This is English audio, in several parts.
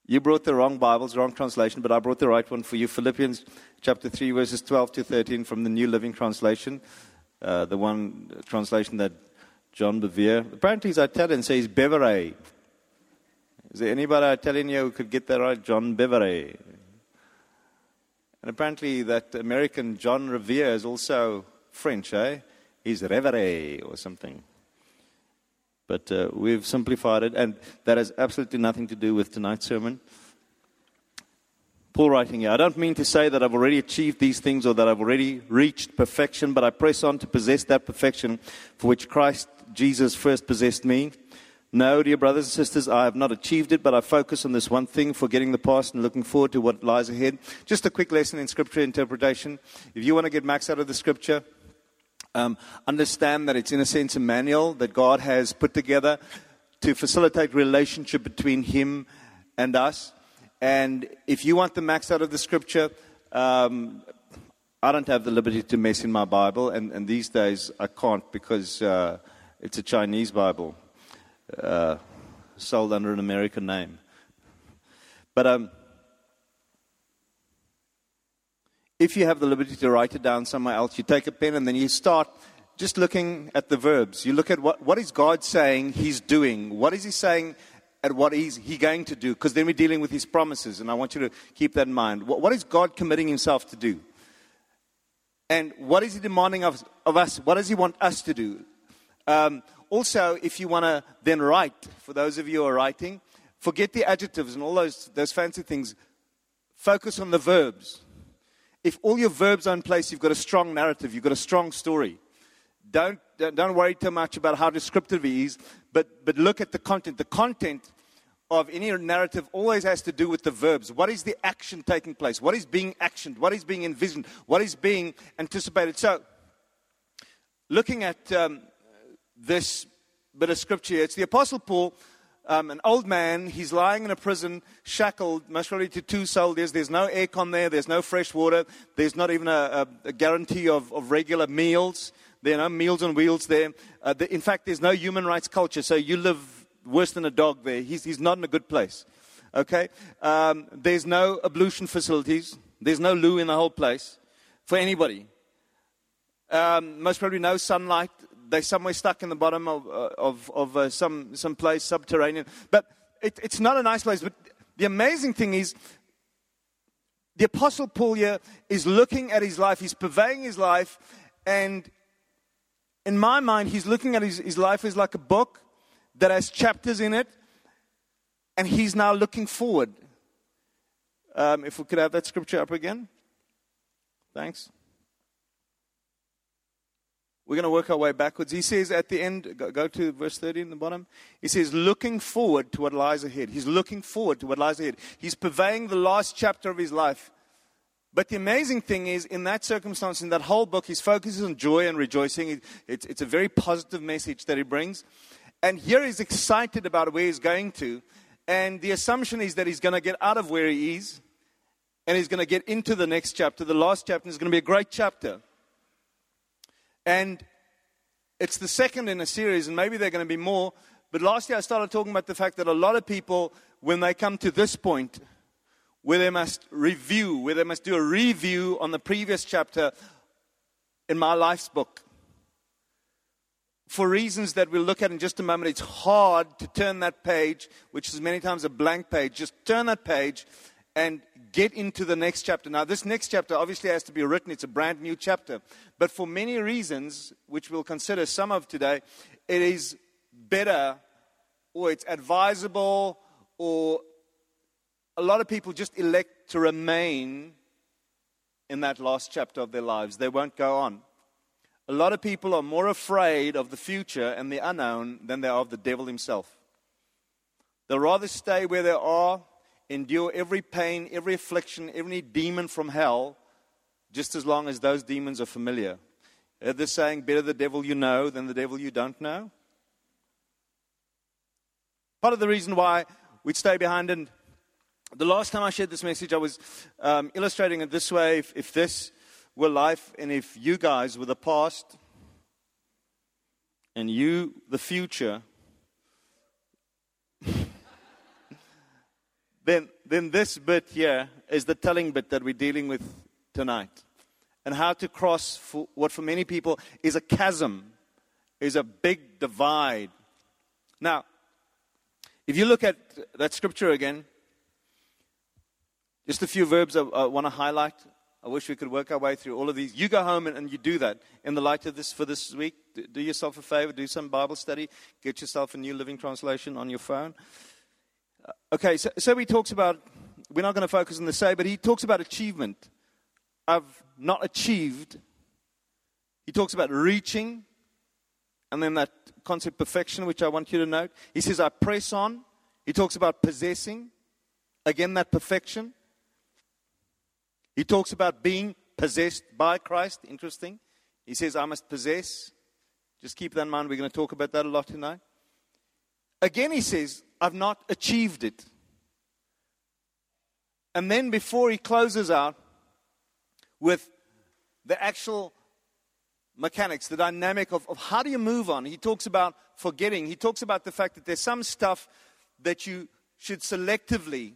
You brought the wrong Bibles, wrong translation, but I brought the right one for you. Philippians chapter 3, verses 12 to 13 from the New Living Translation. The one translation that John Bevere, apparently he's Italian, says Bevere. Is there anybody Italian here who could get that right? John Bevere. And apparently that American John Revere is also French, eh? He's Revere or something. But we've simplified it, and that has absolutely nothing to do with tonight's sermon. Paul writing here, I don't mean to say that I've already achieved these things or that I've already reached perfection, but I press on to possess that perfection for which Christ Jesus first possessed me. No, dear brothers and sisters, I have not achieved it, but I focus on this one thing, forgetting the past and looking forward to what lies ahead. Just a quick lesson in scripture interpretation. If you want to get max out of the scripture, understand that it's in a sense a manual that God has put together to facilitate relationship between Him and us. And if you want the max out of the scripture, I don't have the liberty to mess in my Bible, and these days I can't because it's a Chinese Bible. Sold under an American name. But if you have the liberty to write it down somewhere else, you take a pen and then you start just looking at the verbs. You look at what is God saying He's doing. What is He saying and what is He going to do? Because then we're dealing with His promises, and I want you to keep that in mind. What is God committing Himself to do? And what is He demanding of us? What does He want us to do? Also, if you want to then write, for those of you who are writing, forget the adjectives and all those fancy things. Focus on the verbs. If all your verbs are in place, you've got a strong narrative, you've got a strong story. Don't worry too much about how descriptive he is, but look at the content. The content of any narrative always has to do with the verbs. What is the action taking place? What is being actioned? What is being envisioned? What is being anticipated? So, looking at this bit of scripture here, it's the Apostle Paul, an old man. He's lying in a prison, shackled, most probably to 2 soldiers. There's no aircon there. There's no fresh water. There's not even a guarantee of regular meals. There are no meals on wheels there. In fact, there's no human rights culture, so you live worse than a dog there. He's not in a good place. Okay? There's no ablution facilities. There's no loo in the whole place for anybody. Most probably no sunlight. They're somewhere stuck in the bottom of some place, subterranean. But it's not a nice place. But the amazing thing is, the Apostle Paul here is looking at his life. He's purveying his life. And in my mind, he's looking at his life as like a book that has chapters in it. And he's now looking forward. If we could have that scripture up again. Thanks. We're going to work our way backwards. He says at the end, go to verse 30 in the bottom. He says, looking forward to what lies ahead. He's looking forward to what lies ahead. He's purveying the last chapter of his life. But the amazing thing is, in that circumstance, in that whole book, his focus is on joy and rejoicing. It's a very positive message that he brings. And here he's excited about where he's going to. And the assumption is that he's going to get out of where he is. And he's going to get into the next chapter. The last chapter is going to be a great chapter. And it's the second in a series, and maybe there are going to be more. But last year I started talking about the fact that a lot of people, when they come to this point, where they must review, where they must do a review on the previous chapter in my life's book, for reasons that we'll look at in just a moment, it's hard to turn that page, which is many times a blank page, just turn that page and get into the next chapter. Now, this next chapter obviously has to be written. It's a brand new chapter. But for many reasons, which we'll consider some of today, it is better, or it's advisable, or a lot of people just elect to remain in that last chapter of their lives. They won't go on. A lot of people are more afraid of the future and the unknown than they are of the devil himself. They'll rather stay where they are, endure every pain, every affliction, every demon from hell, just as long as those demons are familiar. Heard the saying, better the devil you know than the devil you don't know? Part of the reason why we'd stay behind, and the last time I shared this message, I was illustrating it this way. If this were life, and if you guys were the past, and you the future, then this bit here is the telling bit that we're dealing with tonight. And how to cross what for many people is a chasm, is a big divide. Now, if you look at that scripture again, just a few verbs I want to highlight. I wish we could work our way through all of these. You go home and you do that in the light of this for this week. Do yourself a favor, do some Bible study. Get yourself a New Living Translation on your phone. Okay, so he talks about, we're not going to focus on the say, but he talks about achievement. I've not achieved. He talks about reaching, and then that concept perfection, which I want you to note. He says, I press on. He talks about possessing. Again, that perfection. He talks about being possessed by Christ. Interesting. He says, I must possess. Just keep that in mind. We're going to talk about that a lot tonight. Again, he says, I've not achieved it. And then before he closes out with the actual mechanics, the dynamic of how do you move on, he talks about forgetting. He talks about the fact that there's some stuff that you should selectively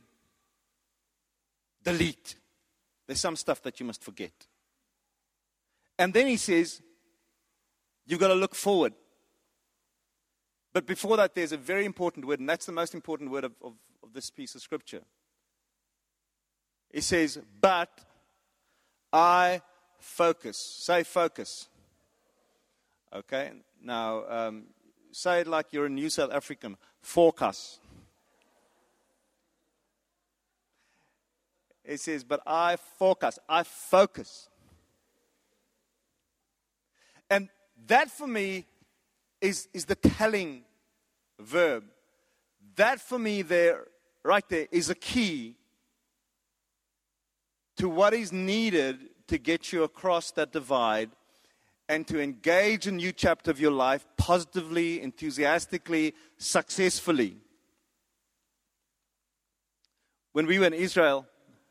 delete. There's some stuff that you must forget. And then he says, you've got to look forward. But before that, there's a very important word, and that's the most important word of this piece of scripture. He says, but I focus. Say focus. Okay, now say it like you're a New South African. Focus. It says, but I focus. I focus. And that for me is the telling verb. That for me there, right there, is a key to what is needed to get you across that divide and to engage a new chapter of your life positively, enthusiastically, successfully. When we were in Israel,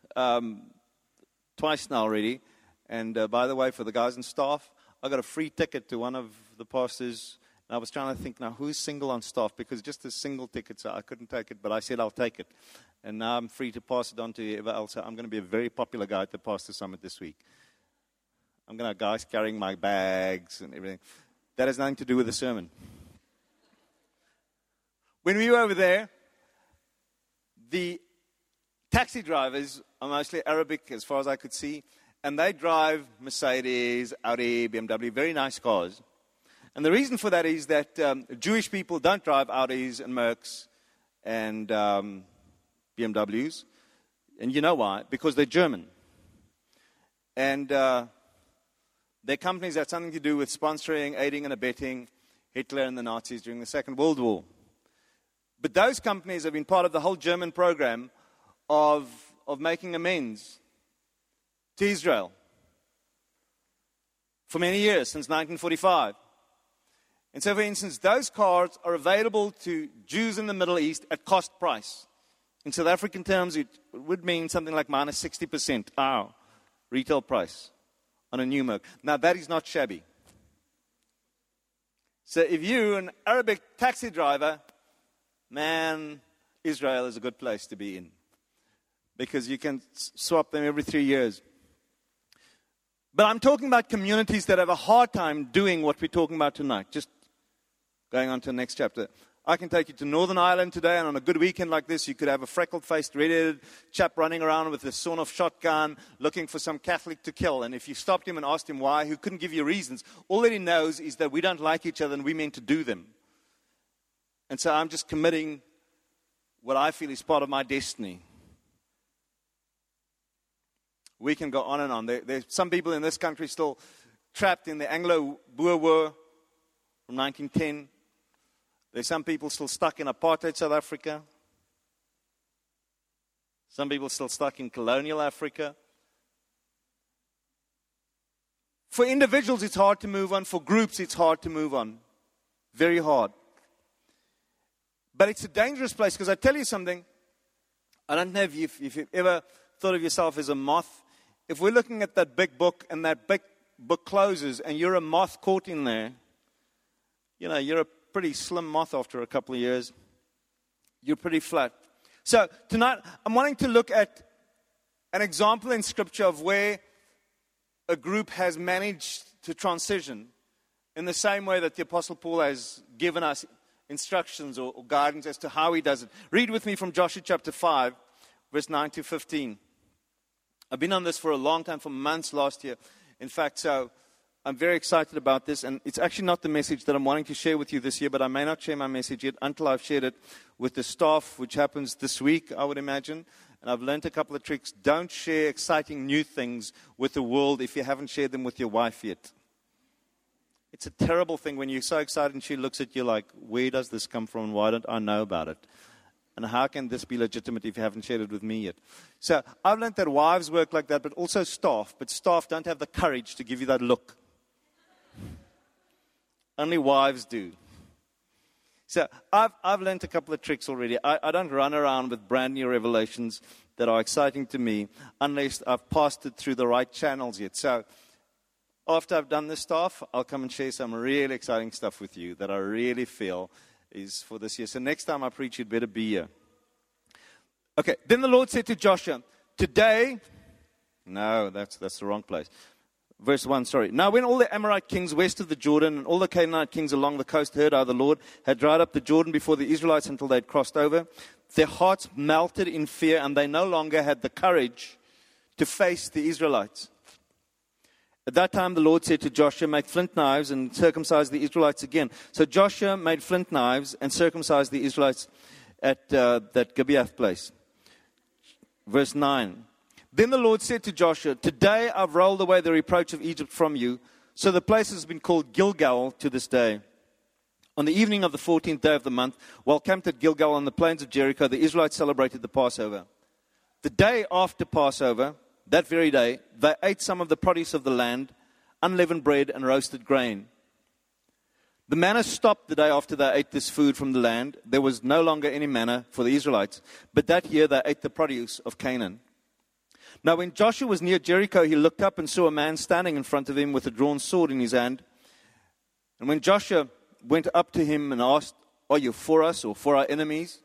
twice now already, and by the way, for the guys and staff, I got a free ticket to one of the pastors. And I was trying to think now, who's single on staff? Because just a single ticket, so I couldn't take it, but I said I'll take it. And now I'm free to pass it on to whoever else. I'm going to be a very popular guy at the Pastor Summit this week. I'm going to have guys carrying my bags and everything. That has nothing to do with the sermon. When we were over there, the taxi drivers are mostly Arabic as far as I could see. And they drive Mercedes, Audi, BMW, very nice cars. And the reason for that is that Jewish people don't drive Audis and Mercs and BMWs. And you know why? Because they're German. And their companies had something to do with sponsoring, aiding and abetting Hitler and the Nazis during the Second World War. But those companies have been part of the whole German program of making amends to Israel for many years, since 1945. And so, for instance, those cars are available to Jews in the Middle East at cost price. In South African terms, it would mean something like minus 60% our retail price on a new Merc. Now, that is not shabby. So if you're an Arabic taxi driver, man, Israel is a good place to be in. Because you can swap them every 3 years. But I'm talking about communities that have a hard time doing what we're talking about tonight. Just going on to the next chapter. I can take you to Northern Ireland today, and on a good weekend like this, you could have a freckled-faced, red-headed chap running around with a sawn-off shotgun looking for some Catholic to kill. And if you stopped him and asked him why, he couldn't give you reasons. All that he knows is that we don't like each other and we meant to do them. And so I'm just committing what I feel is part of my destiny. We can go on and on. There's some people in this country still trapped in the Anglo-Boer War from 1910. There's some people still stuck in apartheid South Africa. Some people still stuck in colonial Africa. For individuals, it's hard to move on. For groups, it's hard to move on. Very hard. But it's a dangerous place, because I tell you something. I don't know if you've ever thought of yourself as a moth. If we're looking at that big book and that big book closes and you're a moth caught in there, you know, you're a pretty slim moth after a couple of years. You're pretty flat. So tonight, I'm wanting to look at an example in Scripture of where a group has managed to transition in the same way that the Apostle Paul has given us instructions or guidance as to how he does it. Read with me from Joshua chapter 5, verse 9 to 15. I've been on this for a long time, for months last year. In fact, so I'm very excited about this, and it's actually not the message that I'm wanting to share with you this year, but I may not share my message yet until I've shared it with the staff, which happens this week, I would imagine. And I've learned a couple of tricks. Don't share exciting new things with the world if you haven't shared them with your wife yet. It's a terrible thing when you're so excited and she looks at you like, where does this come from? Why don't I know about it? And how can this be legitimate if you haven't shared it with me yet? So I've learned that wives work like that, but also staff. But staff don't have the courage to give you that look. Only wives do. So I've learned a couple of tricks already. I don't run around with brand new revelations that are exciting to me unless I've passed it through the right channels yet. So after I've done this stuff, I'll come and share some really exciting stuff with you that I really feel is for this year. So next time I preach, you'd better be here. Okay, then the Lord said to Joshua, today, no, that's the wrong place. Verse 1, sorry. Now when all the Amorite kings west of the Jordan and all the Canaanite kings along the coast heard how the Lord had dried up the Jordan before the Israelites until they had crossed over, their hearts melted in fear and they no longer had the courage to face the Israelites. At that time the Lord said to Joshua, make flint knives and circumcise the Israelites again. So Joshua made flint knives and circumcised the Israelites at that Gibeah place. Verse 9. Then the Lord said to Joshua, today I've rolled away the reproach of Egypt from you. So the place has been called Gilgal to this day. On the evening of the 14th day of the month, while camped at Gilgal on the plains of Jericho, the Israelites celebrated the Passover. The day after Passover, that very day, they ate some of the produce of the land, unleavened bread and roasted grain. The manna stopped the day after they ate this food from the land. There was no longer any manna for the Israelites, but that year they ate the produce of Canaan. Now when Joshua was near Jericho, he looked up and saw a man standing in front of him with a drawn sword in his hand. And when Joshua went up to him and asked, are you for us or for our enemies?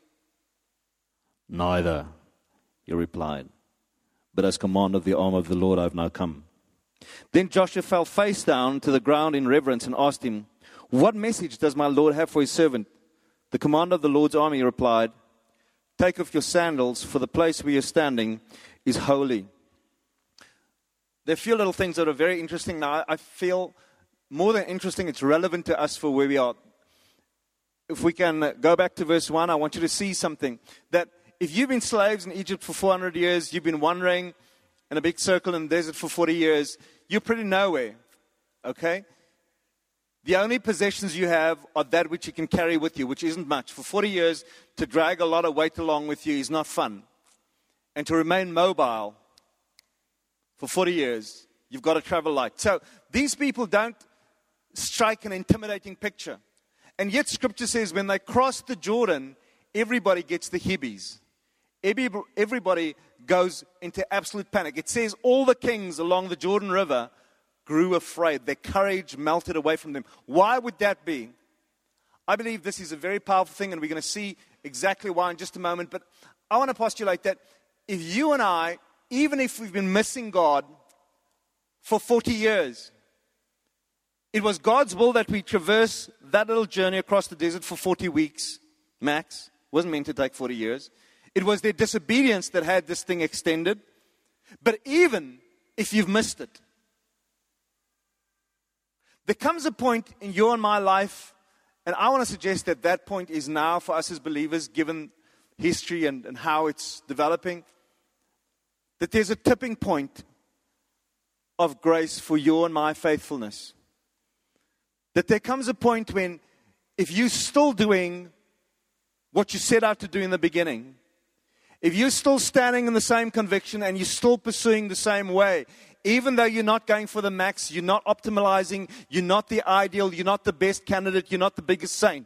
Neither, he replied. But as commander of the arm of the Lord, I have now come. Then Joshua fell face down to the ground in reverence and asked him, what message does my Lord have for his servant? The commander of the Lord's army replied, take off your sandals, for the place where you're standing is holy. There are a few little things that are very interesting now. I feel more than interesting, it's relevant to us for where we are. If we can go back to verse 1, I want you to see something. That if you've been slaves in Egypt for 400 years, you've been wandering in a big circle in the desert for 40 years, you're pretty nowhere. Okay? The only possessions you have are that which you can carry with you, which isn't much. For 40 years, to drag a lot of weight along with you is not fun. And to remain mobile for 40 years, you've got to travel light. So these people don't strike an intimidating picture. And yet Scripture says when they cross the Jordan, everybody gets the hibbies. Everybody goes into absolute panic. It says all the kings along the Jordan River grew afraid. Their courage melted away from them. Why would that be? I believe this is a very powerful thing, and we're going to see exactly why in just a moment. But I want to postulate that if you and I, even if we've been missing God for 40 years, it was God's will that we traverse that little journey across the desert for 40 weeks, max. It wasn't meant to take 40 years. It was their disobedience that had this thing extended. But even if you've missed it, there comes a point in your and my life, and I want to suggest that that point is now for us as believers, given history and how it's developing, that there's a tipping point of grace for your and my faithfulness. That there comes a point when if you're still doing what you set out to do in the beginning, if you're still standing in the same conviction and you're still pursuing the same way, even though you're not going for the max, you're not optimizing, you're not the ideal, you're not the best candidate, you're not the biggest saint.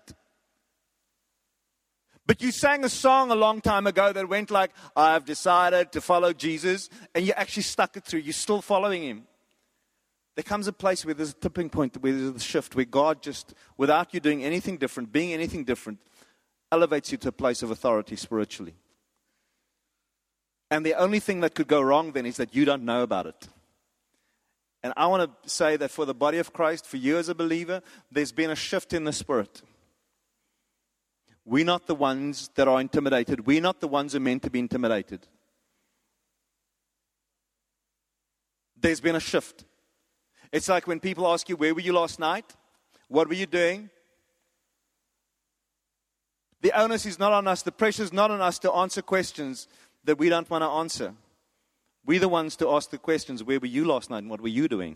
But you sang a song a long time ago that went like, I've decided to follow Jesus, and you actually stuck it through. You're still following him. There comes a place where there's a tipping point, where there's a shift, where God just, without you doing anything different, being anything different, elevates you to a place of authority spiritually. And the only thing that could go wrong then is that you don't know about it. And I want to say that for the body of Christ, for you as a believer, there's been a shift in the spirit. We're not the ones that are intimidated. We're not the ones who are meant to be intimidated. There's been a shift. It's like when people ask you, where were you last night? What were you doing? The onus is not on us. The pressure is not on us to answer questions that we don't want to answer. We're the ones to ask the questions, where were you last night and what were you doing?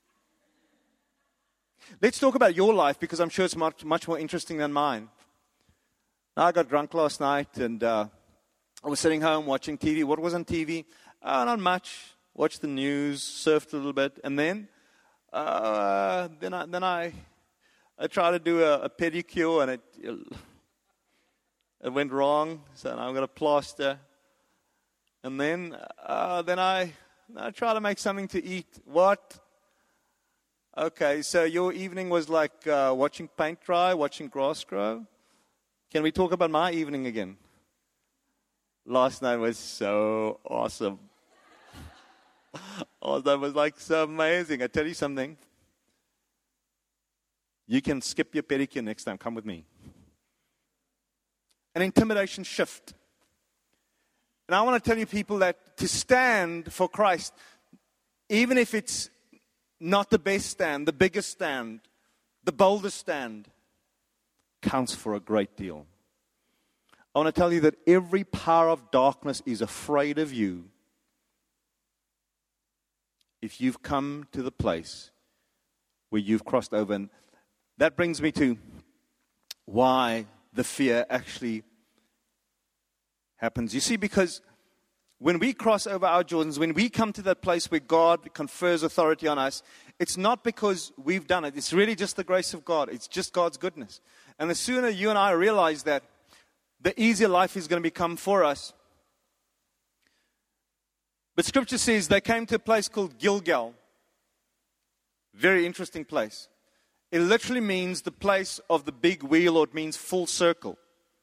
Let's talk about your life, because I'm sure it's much, much more interesting than mine. Now, I got drunk last night and I was sitting home watching TV. What was on TV? Not much. Watched the news, surfed a little bit, and then I tried to do a pedicure and it went wrong. So now I've got a plaster. And then I try to make something to eat. What? Okay, so your evening was like watching paint dry, watching grass grow. Can we talk about my evening again? Last night was so awesome. That was like so amazing. I tell you something. You can skip your pedicure next time. Come with me. An intimidation shift. And I want to tell you people that to stand for Christ, even if it's not the best stand, the biggest stand, the boldest stand, counts for a great deal. I want to tell you that every power of darkness is afraid of you if you've come to the place where you've crossed over. And that brings me to why the fear actually happens. You see, because when we cross over our Jordans, when we come to that place where God confers authority on us, it's not because we've done it. It's really just the grace of God. It's just God's goodness. And the sooner you and I realize that, the easier life is going to become for us. But Scripture says they came to a place called Gilgal. Very interesting place. It literally means the place of the big wheel, or it means full circle.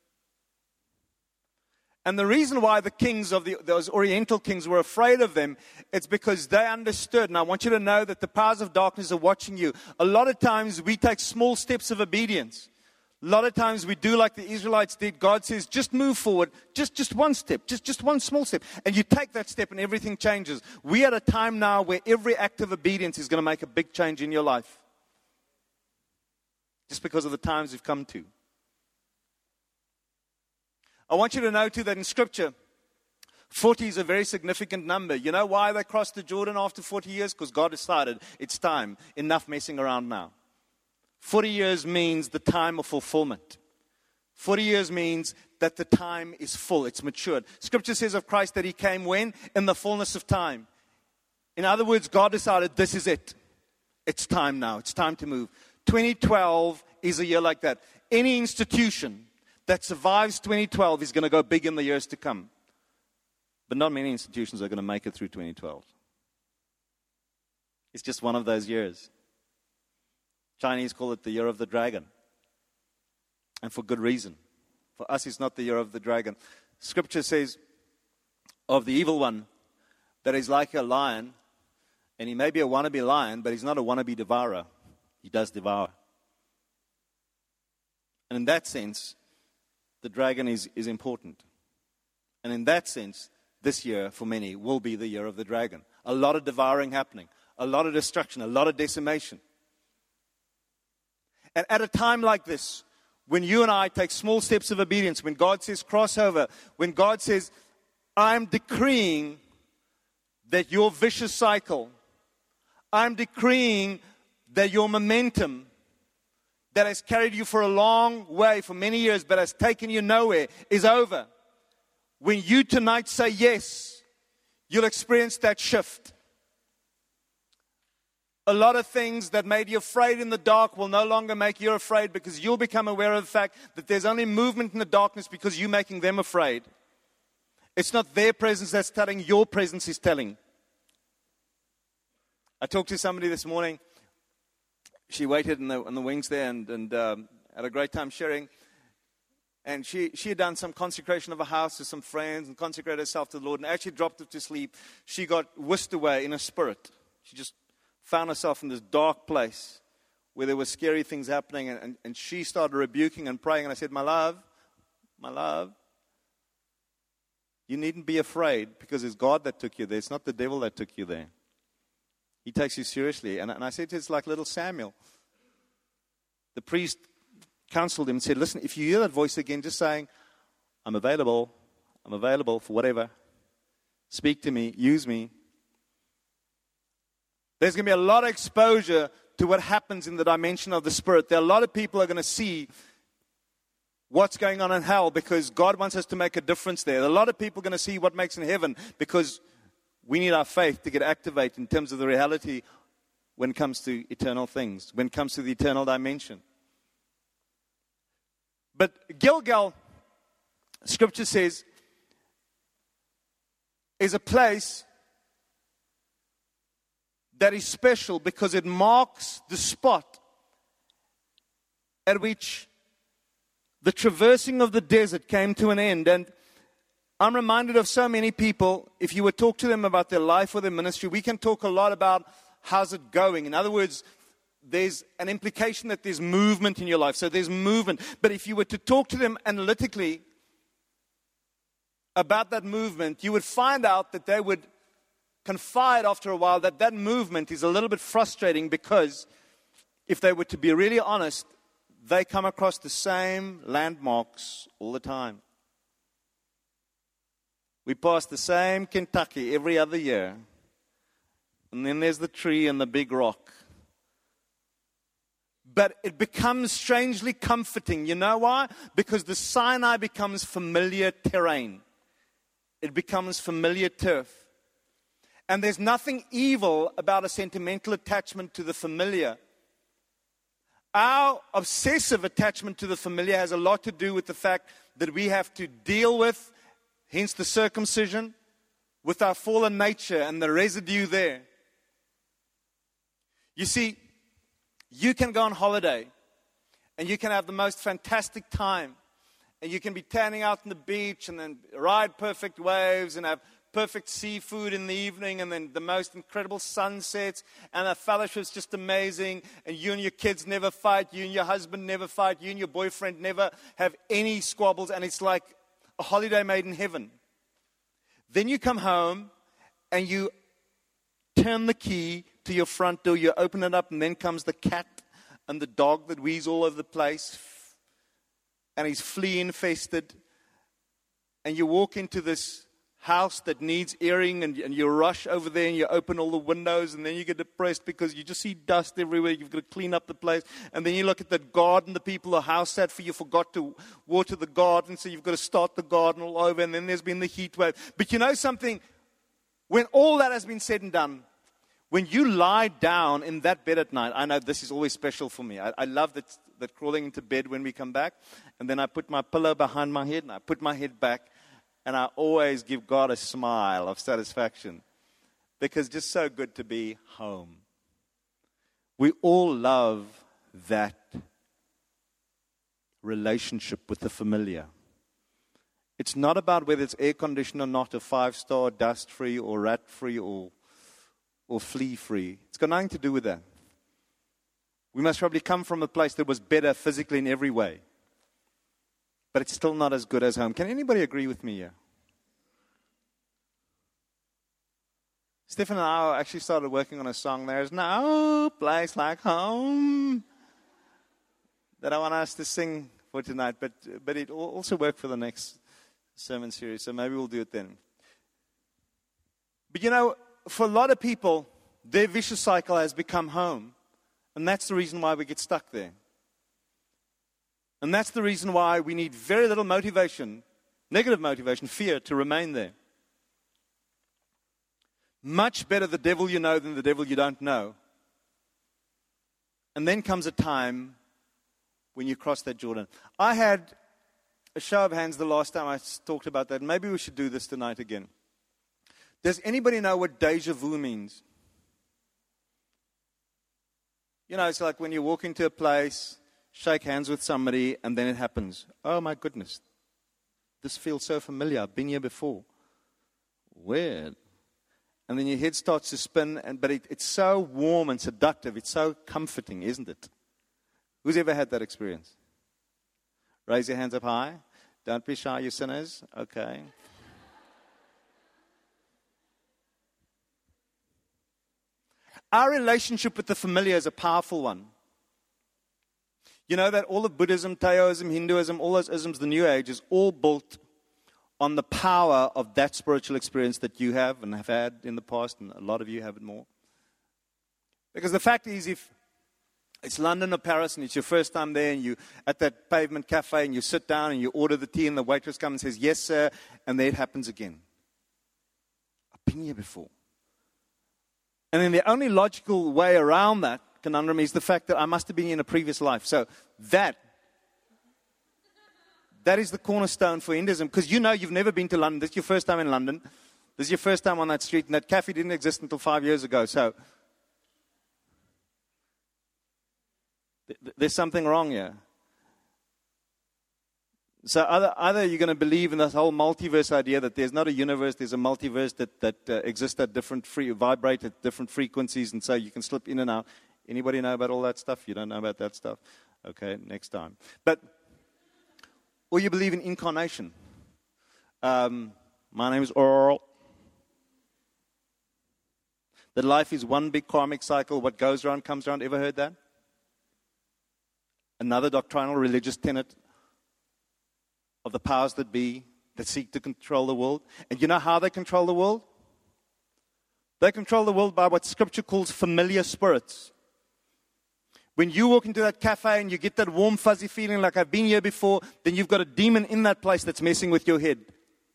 And the reason why the kings of those Oriental kings were afraid of them, it's because they understood. And I want you to know that the powers of darkness are watching you. A lot of times we take small steps of obedience. A lot of times we do like the Israelites did. God says, just move forward, just one step, just one small step. And you take that step and everything changes. We're at a time now where every act of obedience is going to make a big change in your life. Just because of the times we've come to. I want you to know too that in Scripture, 40 is a very significant number. You know why they crossed the Jordan after 40 years? Because God decided it's time. Enough messing around now. 40 years means the time of fulfillment. 40 years means that the time is full. It's matured. Scripture says of Christ that He came when? In the fullness of time. In other words, God decided this is it. It's time now. It's time to move. 2012 is a year like that. Any institution that survives 2012 is going to go big in the years to come. But not many institutions are going to make it through 2012. It's just one of those years. Chinese call it the year of the dragon. And for good reason. For us, it's not the year of the dragon. Scripture says of the evil one that he's like a lion, and he may be a wannabe lion, but he's not a wannabe devourer. He does devour. And in that sense, the dragon is important. And in that sense, this year, for many, will be the year of the dragon. A lot of devouring happening. A lot of destruction. A lot of decimation. And at a time like this, when you and I take small steps of obedience, when God says crossover, when God says, I'm decreeing that your vicious cycle, I'm decreeing that your momentum that has carried you for a long way, for many years, but has taken you nowhere, is over. When you tonight say yes, you'll experience that shift. A lot of things that made you afraid in the dark will no longer make you afraid, because you'll become aware of the fact that there's only movement in the darkness because you're making them afraid. It's not their presence that's telling, your presence is telling. I talked to somebody this morning. She waited in the wings there and had a great time sharing. And she had done some consecration of a house to some friends and consecrated herself to the Lord. And as she dropped off to sleep, she got whisked away in a spirit. She just found herself in this dark place where there were scary things happening. And she started rebuking and praying. And I said, my love, you needn't be afraid because it's God that took you there. It's not the devil that took you there. He takes you seriously. And I said, it's like little Samuel. The priest counseled him and said, listen, if you hear that voice again, just saying, I'm available for whatever. Speak to me, use me. There's going to be a lot of exposure to what happens in the dimension of the Spirit. There are a lot of people who are going to see what's going on in hell because God wants us to make a difference there. A lot of people are going to see what makes in heaven because we need our faith to get activated in terms of the reality when it comes to eternal things, when it comes to the eternal dimension. But Gilgal, Scripture says, is a place that is special because it marks the spot at which the traversing of the desert came to an end. And I'm reminded of so many people, if you would talk to them about their life or their ministry, we can talk a lot about how's it going. In other words, there's an implication that there's movement in your life. So there's movement. But if you were to talk to them analytically about that movement, you would find out that they would confide after a while that that movement is a little bit frustrating because if they were to be really honest, they come across the same landmarks all the time. We pass the same Kentucky every other year. And then there's the tree and the big rock. But it becomes strangely comforting. You know why? Because the Sinai becomes familiar terrain. It becomes familiar turf. And there's nothing evil about a sentimental attachment to the familiar. Our obsessive attachment to the familiar has a lot to do with the fact that we have to deal with, hence the circumcision, with our fallen nature and the residue there. You see, you can go on holiday and you can have the most fantastic time and you can be tanning out on the beach and then ride perfect waves and have perfect seafood in the evening and then the most incredible sunsets and the fellowship's just amazing and you and your kids never fight, you and your husband never fight, you and your boyfriend never have any squabbles and it's like a holiday made in heaven. Then you come home and you turn the key to your front door, you open it up and then comes the cat and the dog that wheezes all over the place and he's flea infested and you walk into this house that needs airing and you rush over there and you open all the windows and then you get depressed because you just see dust everywhere. You've got to clean up the place. And then you look at the garden, the people who house sat for you forgot to water the garden, so you've got to start the garden all over. And then there's been the heat wave. But you know something? When all that has been said and done, when you lie down in that bed at night, I know this is always special for me. I love that crawling into bed when we come back. And then I put my pillow behind my head and I put my head back. And I always give God a smile of satisfaction because it's just so good to be home. We all love that relationship with the familiar. It's not about whether it's air-conditioned or not, or 5-star, dust-free, or rat-free, or flea-free. It's got nothing to do with that. We must probably come from a place that was better physically in every way. But it's still not as good as home. Can anybody agree with me here? Stephen and I actually started working on a song, There's No Place Like Home, that I want us to sing for tonight. But it will also work for the next sermon series, so maybe we'll do it then. But you know, for a lot of people, their vicious cycle has become home. And that's the reason why we get stuck there. And that's the reason why we need very little motivation, negative motivation, fear, to remain there. Much better the devil you know than the devil you don't know. And then comes a time when you cross that Jordan. I had a show of hands the last time I talked about that. Maybe we should do this tonight again. Does anybody know what déjà vu means? You know, it's like when you walk into a place, shake hands with somebody, and then it happens. Oh my goodness, this feels so familiar. I've been here before. Weird. And then your head starts to spin, but it's so warm and seductive. It's so comforting, isn't it? Who's ever had that experience? Raise your hands up high. Don't be shy, you sinners. Okay. Our relationship with the familiar is a powerful one. You know that all of Buddhism, Taoism, Hinduism, all those isms, the New Age, is all built on the power of that spiritual experience that you have and have had in the past, and a lot of you have it more. Because the fact is, if it's London or Paris and it's your first time there and you at that pavement cafe and you sit down and you order the tea and the waitress comes and says, yes, sir, and there it happens again. I've been here before. And then the only logical way around that conundrum is the fact that I must have been in a previous life. So that is the cornerstone for Hinduism, because you know you've never been to London. This is your first time in London. This is your first time on that street, and that cafe didn't exist until 5 years ago. So there's something wrong here. So either you're going to believe in this whole multiverse idea that there's not a universe, there's a multiverse that exists at vibrate at different frequencies, and so you can slip in and out. Anybody know about all that stuff? You don't know about that stuff? Okay, next time. Or you believe in incarnation. My name is Earl. That life is one big karmic cycle. What goes around comes around. Ever heard that? Another doctrinal religious tenet of the powers that be that seek to control the world. And you know how they control the world? They control the world by what Scripture calls familiar spirits. When you walk into that cafe and you get that warm, fuzzy feeling like I've been here before, then you've got a demon in that place that's messing with your head.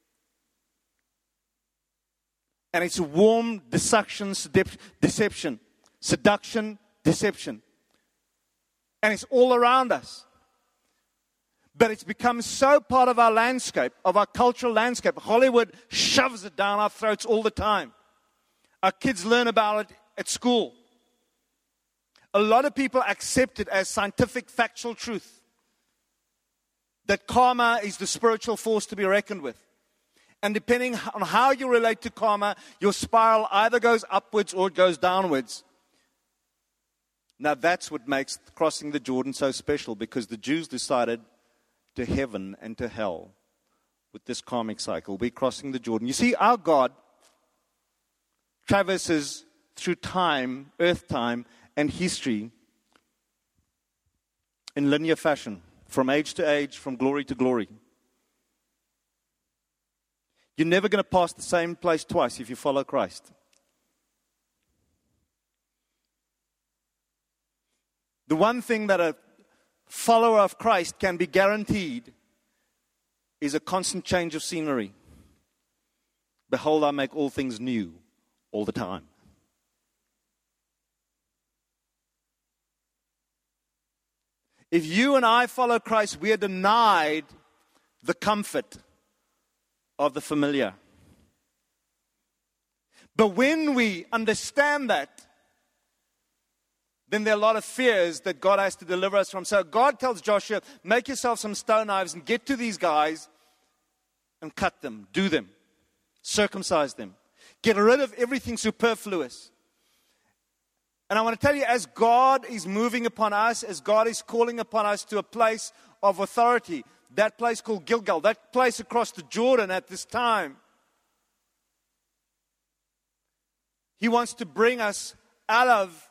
And it's warm deception, seduction, deception. And it's all around us. But it's become so part of our landscape, of our cultural landscape. Hollywood shoves it down our throats all the time. Our kids learn about it at school. A lot of people accept it as scientific, factual truth. That karma is the spiritual force to be reckoned with. And depending on how you relate to karma, your spiral either goes upwards or it goes downwards. Now that's what makes crossing the Jordan so special, because the Jews decided to heaven and to hell with this karmic cycle. We're crossing the Jordan. You see, our God traverses through time, earth time, and history in linear fashion, from age to age, from glory to glory. You're never going to pass the same place twice if you follow Christ. The one thing that a follower of Christ can be guaranteed is a constant change of scenery. Behold, I make all things new all the time. If you and I follow Christ, we are denied the comfort of the familiar. But when we understand that, then there are a lot of fears that God has to deliver us from. So God tells Joshua, make yourself some stone knives and get to these guys and cut them, do them, circumcise them. Get rid of everything superfluous. And I want to tell you, as God is moving upon us, as God is calling upon us to a place of authority, that place called Gilgal, that place across the Jordan at this time, He wants to bring us out of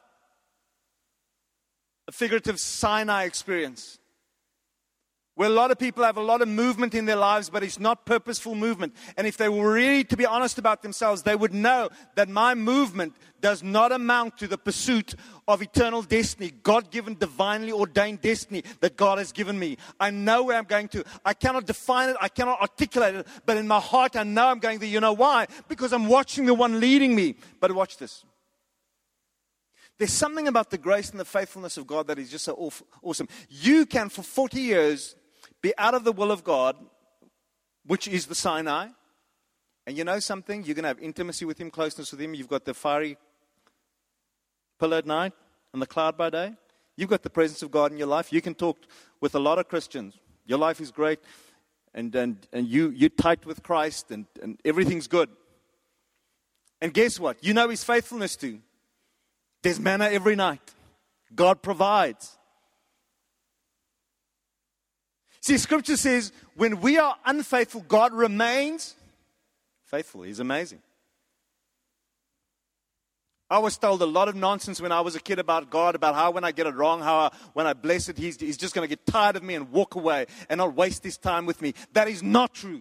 a figurative Sinai experience, where a lot of people have a lot of movement in their lives, but it's not purposeful movement. And if they were really to be honest about themselves, they would know that my movement does not amount to the pursuit of eternal destiny, God-given, divinely ordained destiny that God has given me. I know where I'm going to. I cannot define it. I cannot articulate it. But in my heart, I know I'm going there. You know why? Because I'm watching the one leading me. But watch this. There's something about the grace and the faithfulness of God that is just so awesome. You can, for 40 years, be out of the will of God, which is the Sinai. And you know something? You're going to have intimacy with Him, closeness with Him. You've got the fiery pillar at night and the cloud by day. You've got the presence of God in your life. You can talk with a lot of Christians. Your life is great, and you're tight with Christ, and everything's good. And guess what? You know His faithfulness too. There's manna every night. God provides. See, Scripture says, when we are unfaithful, God remains faithful. He's amazing. I was told a lot of nonsense when I was a kid about God, about how when I get it wrong, when I bless it, He's just going to get tired of me and walk away and not waste His time with me. That is not true.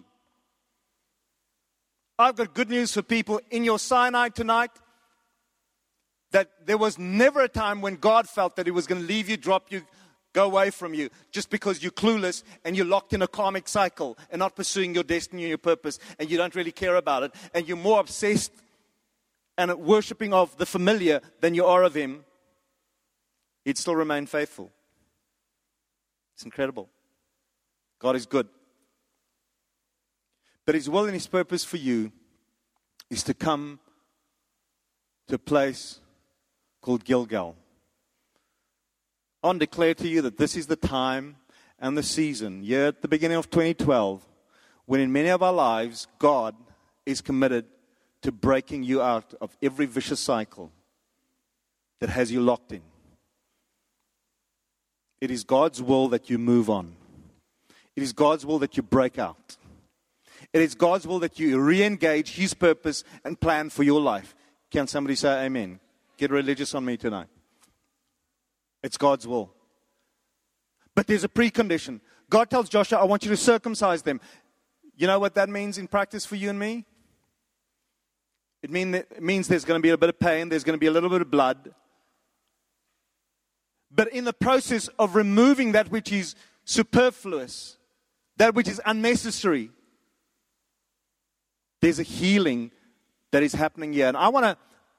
I've got good news for people in your Sinai tonight, that there was never a time when God felt that He was going to leave you, drop you, go away from you, just because you're clueless and you're locked in a karmic cycle and not pursuing your destiny and your purpose, and you don't really care about it, and you're more obsessed and worshipping of the familiar than you are of Him. He'd still remain faithful. It's incredible. God is good. But His will and His purpose for you is to come to a place called Gilgal. I want to declare to you that this is the time and the season, here at the beginning of 2012, when in many of our lives, God is committed to breaking you out of every vicious cycle that has you locked in. It is God's will that you move on. It is God's will that you break out. It is God's will that you re-engage His purpose and plan for your life. Can somebody say amen? Get religious on me tonight. It's God's will. But there's a precondition. God tells Joshua, I want you to circumcise them. You know what that means in practice for you and me? It means there's going to be a bit of pain, there's going to be a little bit of blood. But in the process of removing that which is superfluous, that which is unnecessary, there's a healing that is happening here. And I want to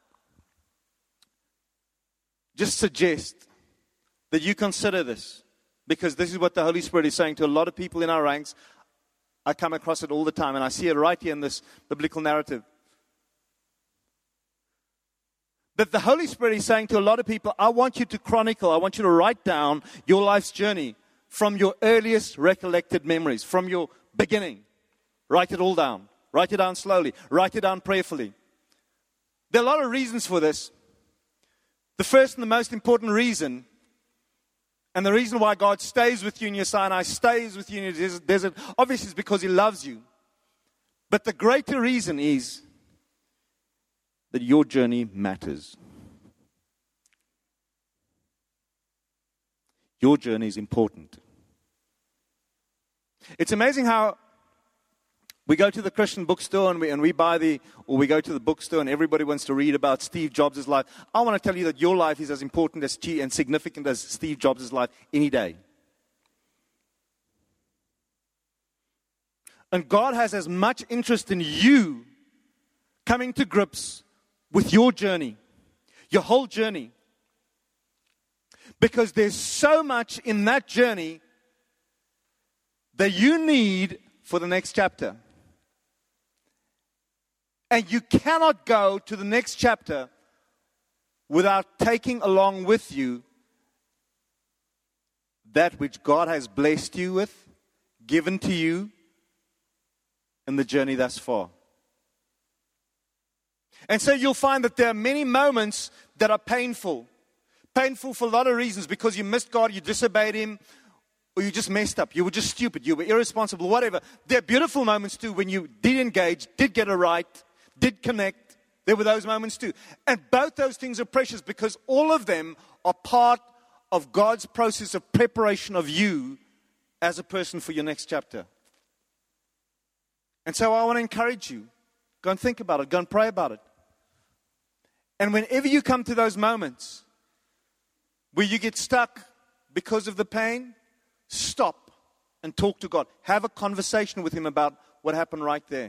just suggest that you consider this, because this is what the Holy Spirit is saying to a lot of people in our ranks. I come across it all the time, and I see it right here in this biblical narrative. That the Holy Spirit is saying to a lot of people, I want you to chronicle, I want you to write down your life's journey from your earliest recollected memories, from your beginning. Write it all down. Write it down slowly. Write it down prayerfully. There are a lot of reasons for this. The first and the most important reason, and the reason why God stays with you in your Sinai, stays with you in your desert, obviously is because He loves you. But the greater reason is that your journey matters. Your journey is important. It's amazing how we go to the Christian bookstore and we buy or we go to the bookstore and everybody wants to read about Steve Jobs' life. I want to tell you that your life is as important and significant as Steve Jobs' life any day. And God has as much interest in you coming to grips with your journey, your whole journey. Because there's so much in that journey that you need for the next chapter. And you cannot go to the next chapter without taking along with you that which God has blessed you with, given to you in the journey thus far. And so you'll find that there are many moments that are painful. Painful for a lot of reasons, because you missed God, you disobeyed Him, or you just messed up. You were just stupid, you were irresponsible, whatever. There are beautiful moments too when you did engage, did get it right, did connect. There were those moments too. And both those things are precious because all of them are part of God's process of preparation of you as a person for your next chapter. And so I want to encourage you. Go and think about it. Go and pray about it. And whenever you come to those moments where you get stuck because of the pain, stop and talk to God. Have a conversation with Him about what happened right there.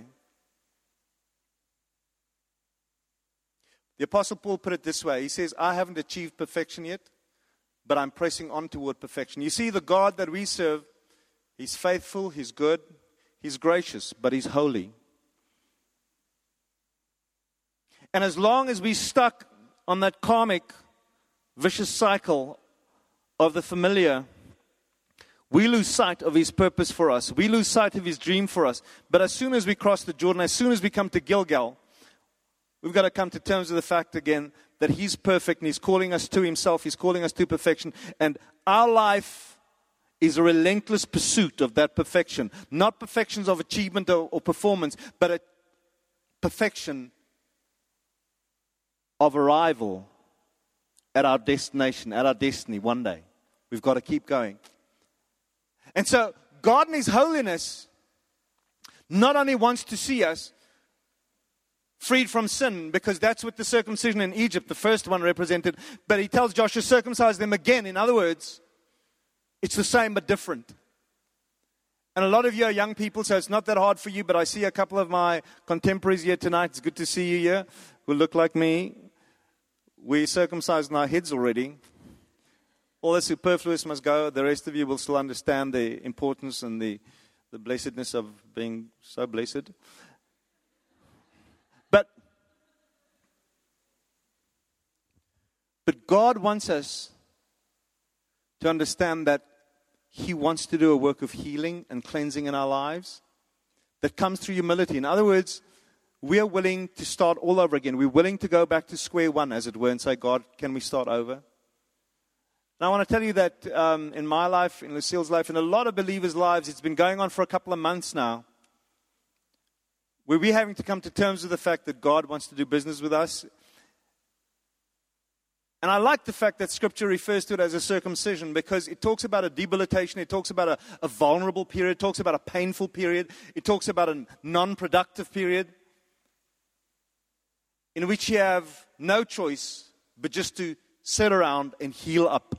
The Apostle Paul put it this way. He says, I haven't achieved perfection yet, but I'm pressing on toward perfection. You see, the God that we serve, He's faithful, He's good, He's gracious, but He's holy. And as long as we're stuck on that karmic, vicious cycle of the familiar, we lose sight of His purpose for us. We lose sight of His dream for us. But as soon as we cross the Jordan, as soon as we come to Gilgal, we've got to come to terms with the fact again that He's perfect and He's calling us to Himself. He's calling us to perfection. And our life is a relentless pursuit of that perfection. Not perfections of achievement or performance, but a perfection of arrival at our destination, at our destiny one day. We've got to keep going. And so, God in His holiness not only wants to see us freed from sin, because that's what the circumcision in Egypt, the first one, represented, but He tells Joshua, circumcise them again. In other words, it's the same but different. And a lot of you are young people, so it's not that hard for you, but I see a couple of my contemporaries here tonight. It's good to see you here, who look like me. We're circumcised in our heads already. All the superfluous must go. The rest of you will still understand the importance and the blessedness of being so blessed. But God wants us to understand that He wants to do a work of healing and cleansing in our lives that comes through humility. In other words, we are willing to start all over again. We're willing to go back to square one, as it were, and say, God, can we start over? And I want to tell you that in my life, in Lucille's life, in a lot of believers' lives, it's been going on for a couple of months now, where we're having to come to terms with the fact that God wants to do business with us. And I like the fact that Scripture refers to it as a circumcision, because it talks about a debilitation, it talks about a vulnerable period, it talks about a painful period, it talks about a non-productive period, in which you have no choice but just to sit around and heal up.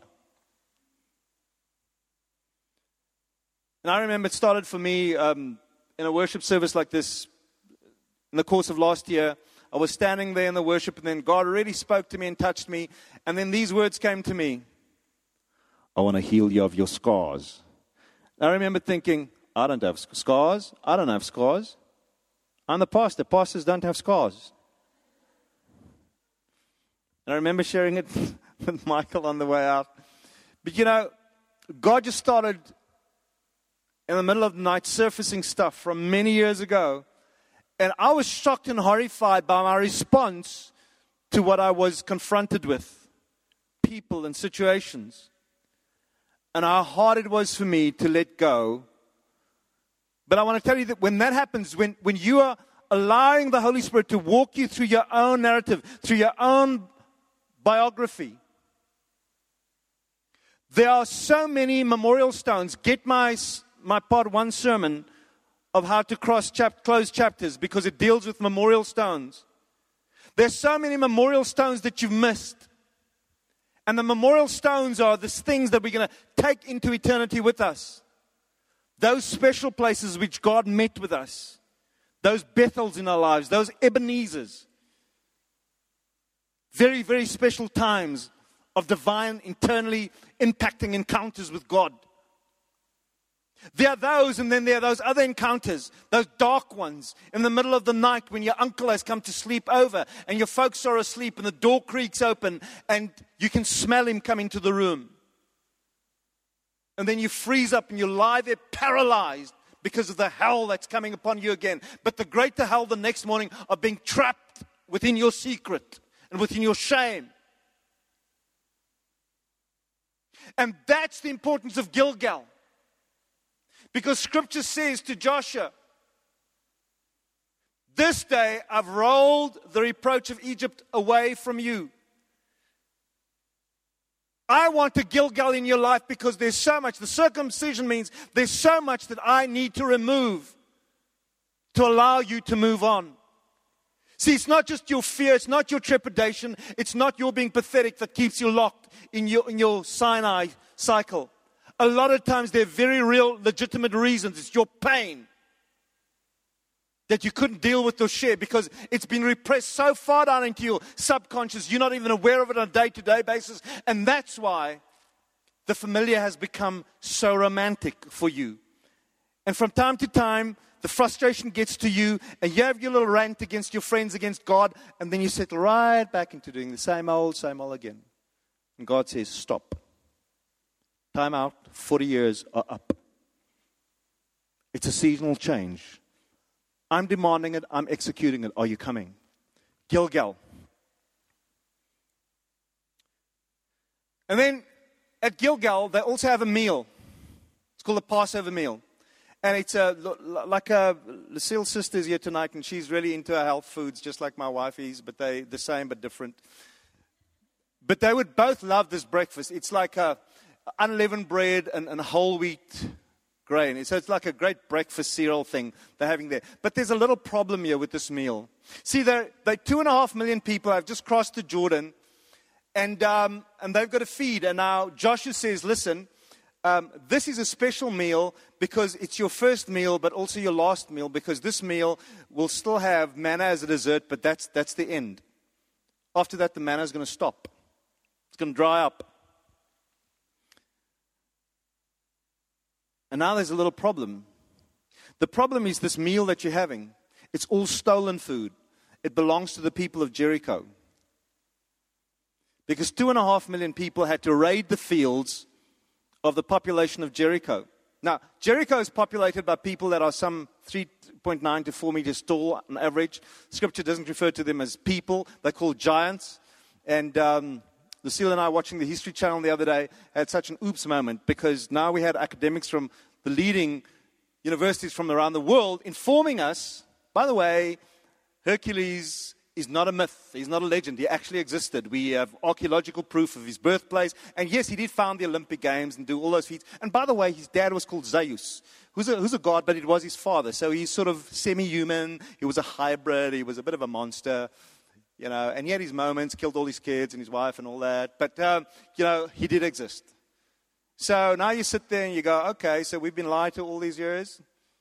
And I remember it started for me in a worship service like this in the course of last year. I was standing there in the worship, and then God really spoke to me and touched me. And then these words came to me. I want to heal you of your scars. And I remember thinking, I don't have scars. I don't have scars. I'm the pastor. Pastors don't have scars. And I remember sharing it with Michael on the way out. But you know, God just started in the middle of the night surfacing stuff from many years ago. And I was shocked and horrified by my response to what I was confronted with. People and situations. And how hard it was for me to let go. But I want to tell you that when that happens, when you are allowing the Holy Spirit to walk you through your own narrative, through your own biography, there are so many memorial stones. Get my part one sermon of how to close chapters, because it deals with memorial stones. There's so many memorial stones that you've missed. And the memorial stones are the things that we're going to take into eternity with us. Those special places which God met with us. Those Bethels in our lives. Those Ebenezers. Very, very special times of divine, internally impacting encounters with God. There are those, and then there are those other encounters, those dark ones, in the middle of the night when your uncle has come to sleep over and your folks are asleep and the door creaks open and you can smell him come into the room. And then you freeze up and you lie there paralyzed because of the hell that's coming upon you again. But the greater hell the next morning of being trapped within your secret and within your shame. And that's the importance of Gilgal. Because Scripture says to Joshua, this day I've rolled the reproach of Egypt away from you. I want a Gilgal in your life because there's so much. The circumcision means there's so much that I need to remove to allow you to move on. See, it's not just your fear, it's not your trepidation, it's not your being pathetic that keeps you locked in your Sinai cycle. A lot of times there are very real, legitimate reasons. It's your pain that you couldn't deal with or share because it's been repressed so far down into your subconscious, you're not even aware of it on a day-to-day basis. And that's why the familiar has become so romantic for you. And from time to time, the frustration gets to you, and you have your little rant against your friends, against God, and then you settle right back into doing the same old again. And God says, stop. Time out. 40 years are up. It's a seasonal change. I'm demanding it. I'm executing it. Are you coming? Gilgal. And then at Gilgal, they also have a meal. It's called a Passover meal. And it's Lucille's sister's here tonight, and she's really into her health foods, just like my wife is, but they the same but different. But they would both love this breakfast. It's like a unleavened bread and whole wheat grain. So it's like a great breakfast cereal thing they're having there. But there's a little problem here with this meal. See, they're 2.5 million people have just crossed the Jordan, and they've got to feed. And now Joshua says, listen, this is a special meal because it's your first meal, but also your last meal, because this meal will still have manna as a dessert, but that's the end. After that, the manna is going to stop. It's going to dry up. And now there's a little problem. The problem is this meal that you're having, it's all stolen food. It belongs to the people of Jericho. Because 2.5 million people had to raid the fields of the population of Jericho. Now, Jericho is populated by people that are some 3.9 to 4 meters tall on average. Scripture doesn't refer to them as people. They're called giants. And Lucille and I, watching the History Channel the other day, had such an oops moment, because now we had academics from the leading universities from around the world informing us, by the way, Hercules is not a myth. He's not a legend. He actually existed. We have archaeological proof of his birthplace. And yes, he did found the Olympic Games and do all those feats. And by the way, his dad was called Zeus, who's a god, but it was his father. So he's sort of semi-human. He was a hybrid. He was a bit of a monster, and he had his moments, killed all his kids and his wife and all that. But, he did exist. So now you sit there and you go, okay, so we've been lied to all these years.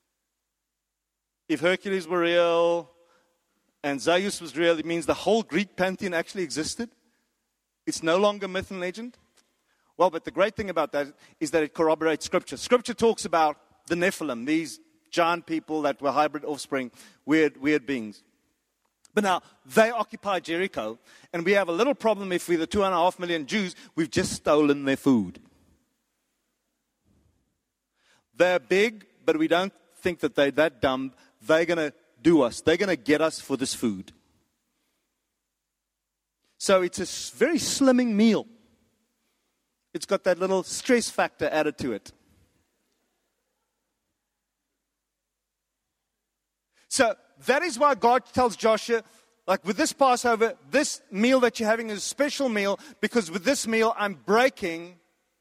If Hercules were real and Zeus was real, it means the whole Greek pantheon actually existed. It's no longer myth and legend. Well, but the great thing about that is that it corroborates Scripture. Scripture talks about the Nephilim, these giant people that were hybrid offspring, weird beings. But now, they occupy Jericho, and we have a little problem if we're the 2.5 million Jews, we've just stolen their food. They're big, but we don't think that they're that dumb. They're going to do us. They're going to get us for this food. So it's a very slimming meal. It's got that little stress factor added to it. So that is why God tells Joshua, like with this Passover, this meal that you're having is a special meal, because with this meal I'm breaking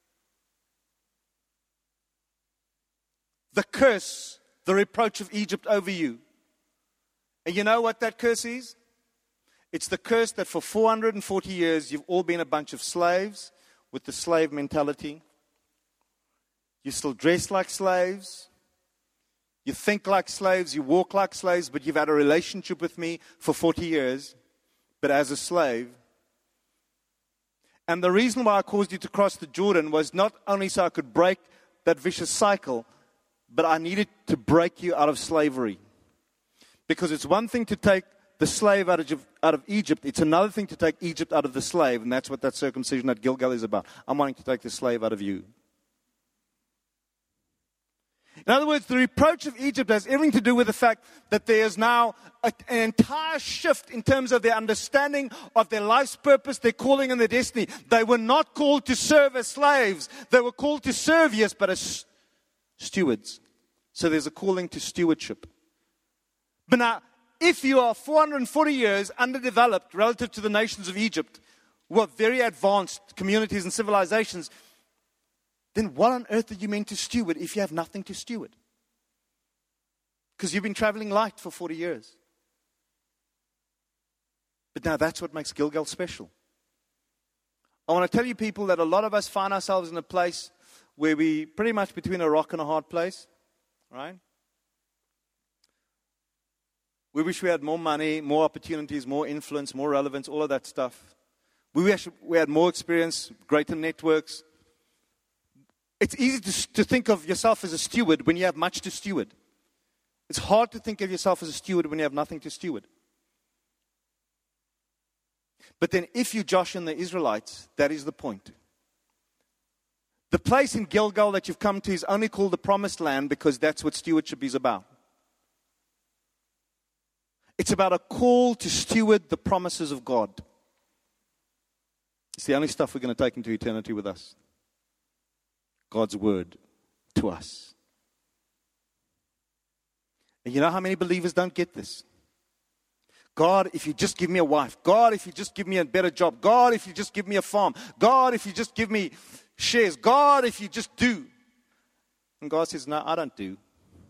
the curse, the reproach of Egypt over you. And you know what that curse is? It's the curse that for 440 years you've all been a bunch of slaves with the slave mentality. You still dress like slaves. You think like slaves. You walk like slaves. But you've had a relationship with me for 40 years, but as a slave. And the reason why I caused you to cross the Jordan was not only so I could break that vicious cycle, but I needed to break you out of slavery. Because it's one thing to take the slave out of Egypt. It's another thing to take Egypt out of the slave. And that's what that circumcision at Gilgal is about. I'm wanting to take the slave out of you. In other words, the reproach of Egypt has everything to do with the fact that there is now an entire shift in terms of their understanding of their life's purpose, their calling, and their destiny. They were not called to serve as slaves. They were called to serve, yes, but as stewards. So there's a calling to stewardship. But now, if you are 440 years underdeveloped relative to the nations of Egypt, who are very advanced communities and civilizations, then what on earth are you meant to steward if you have nothing to steward? Because you've been traveling light for 40 years. But now that's what makes Gilgal special. I want to tell you people that a lot of us find ourselves in a place where we pretty much between a rock and a hard place, right? We wish we had more money, more opportunities, more influence, more relevance, all of that stuff. We wish we had more experience, greater networks. It's easy to think of yourself as a steward when you have much to steward. It's hard to think of yourself as a steward when you have nothing to steward. But then if you Joshua and the Israelites, that is the point. The place in Gilgal that you've come to is only called the Promised Land because that's what stewardship is about. It's about a call to steward the promises of God. It's the only stuff we're going to take into eternity with us. God's word to us. And you know how many believers don't get this? God, if you just give me a wife. God, if you just give me a better job. God, if you just give me a farm. God, if you just give me shares. God, if you just do. And God says, no, I don't do.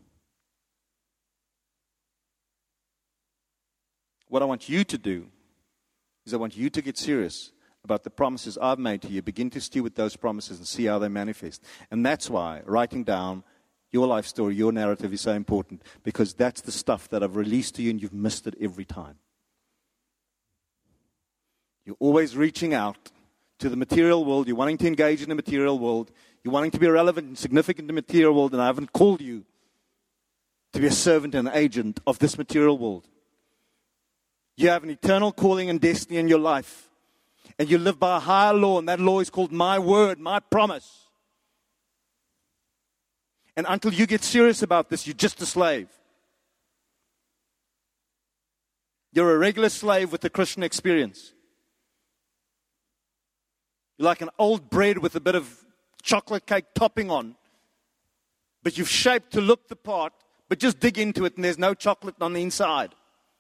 What I want you to do is I want you to get serious about the promises I've made to you. Begin to steward those promises and see how they manifest. And that's why writing down your life story, your narrative is so important, because that's the stuff that I've released to you and you've missed it every time. You're always reaching out to the material world. You're wanting to engage in the material world. You're wanting to be relevant and significant in the material world, and I haven't called you to be a servant and an agent of this material world. You have an eternal calling and destiny in your life. And you live by a higher law, and that law is called my word, my promise. And until you get serious about this, you're just a slave. You're a regular slave with a Christian experience. You're like an old bread with a bit of chocolate cake topping on. But you've shaped to look the part, but just dig into it and there's no chocolate on the inside.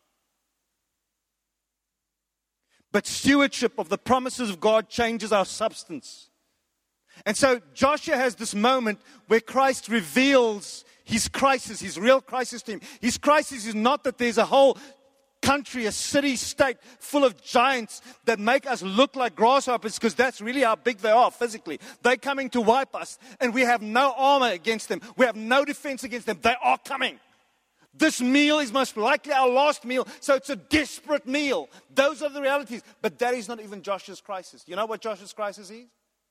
But stewardship of the promises of God changes our substance. And so Joshua has this moment where Christ reveals his crisis, his real crisis to him. His crisis is not that there's a whole country, a city, state full of giants that make us look like grasshoppers, because that's really how big they are physically. They're coming to wipe us, and we have no armor against them. We have no defense against them. They are coming. This meal is most likely our last meal, so it's a desperate meal. Those are the realities. But that is not even Joshua's crisis. You know what Joshua's crisis is?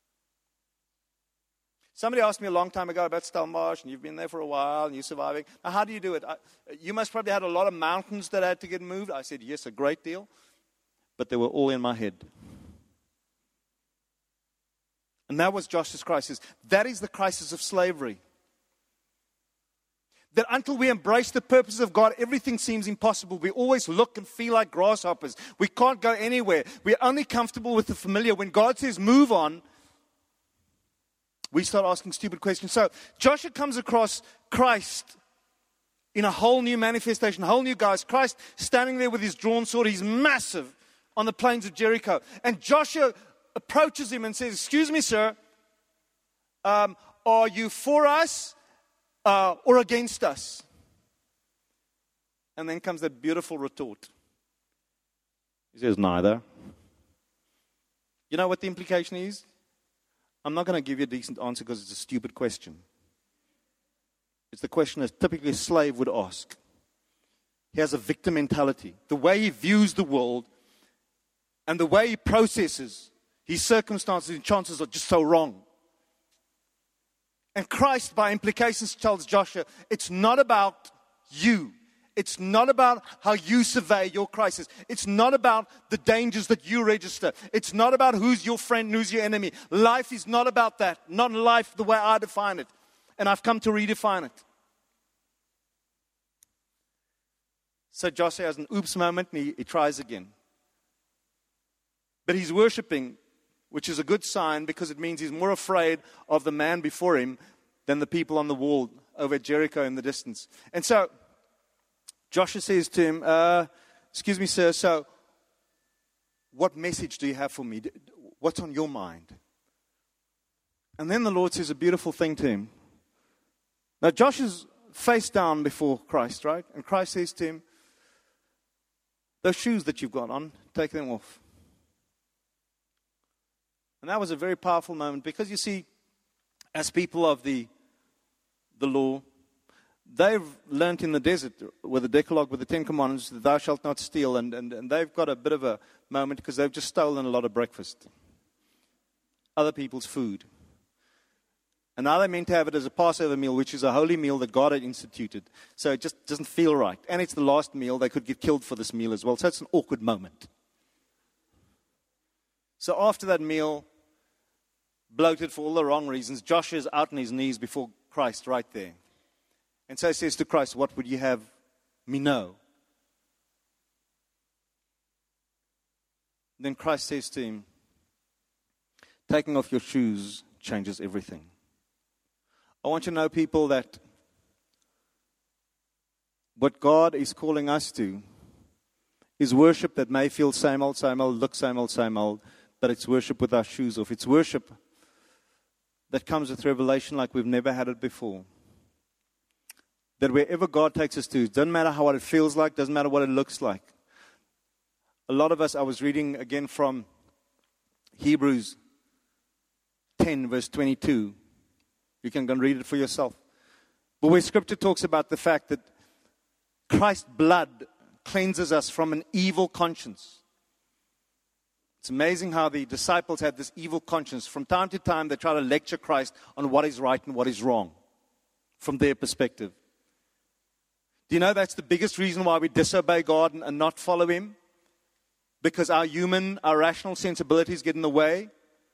Somebody asked me a long time ago about Stellenbosch, and you've been there for a while, and you're surviving. Now, how do you do it? You must probably had a lot of mountains that had to get moved. I said, yes, a great deal. But they were all in my head. And that was Joshua's crisis. That is the crisis of slavery. That until we embrace the purposes of God, everything seems impossible. We always look and feel like grasshoppers. We can't go anywhere. We're only comfortable with the familiar. When God says move on, we start asking stupid questions. So Joshua comes across Christ in a whole new manifestation, a whole new guise. Christ standing there with his drawn sword. He's massive on the plains of Jericho. And Joshua approaches him and says, excuse me, sir, are you for us or against us? And then comes that beautiful retort. He says, neither. You know what the implication is? I'm not going to give you a decent answer because it's a stupid question. It's the question that typically a slave would ask. He has a victim mentality. The way he views the world and the way he processes his circumstances and chances are just so wrong. And Christ, by implications, tells Joshua, it's not about you. It's not about how you survey your crisis. It's not about the dangers that you register. It's not about who's your friend and who's your enemy. Life is not about that. Not life the way I define it. And I've come to redefine it. So Joshua has an oops moment and he tries again. But he's worshiping, which is a good sign because it means he's more afraid of the man before him than the people on the wall over at Jericho in the distance. And so Joshua says to him, excuse me, sir, so what message do you have for me? What's on your mind? And then the Lord says a beautiful thing to him. Now Joshua's face down before Christ, right? And Christ says to him, those shoes that you've got on, take them off. And that was a very powerful moment because you see, as people of the law, they've learnt in the desert with the Decalogue, with the Ten Commandments, that thou shalt not steal. And they've got a bit of a moment because they've just stolen a lot of breakfast. Other people's food. And now they're meant to have it as a Passover meal, which is a holy meal that God had instituted. So it just doesn't feel right. And it's the last meal. They could get killed for this meal as well. So it's an awkward moment. So after that meal, bloated for all the wrong reasons. Joshua's out on his knees before Christ right there. And so he says to Christ, what would you have me know? Then Christ says to him, taking off your shoes changes everything. I want you to know, people, that what God is calling us to is worship that may feel same old, look same old, but it's worship with our shoes off. It's worship that comes with revelation like we've never had it before. That wherever God takes us to, it doesn't matter what it feels like, doesn't matter what it looks like. A lot of us, I was reading again from Hebrews 10, verse 22. You can go and read it for yourself. But where Scripture talks about the fact that Christ's blood cleanses us from an evil conscience. It's amazing how the disciples had this evil conscience. From time to time, they try to lecture Christ on what is right and what is wrong from their perspective. Do you know that's the biggest reason why we disobey God and not follow Him? Because our rational sensibilities get in the way.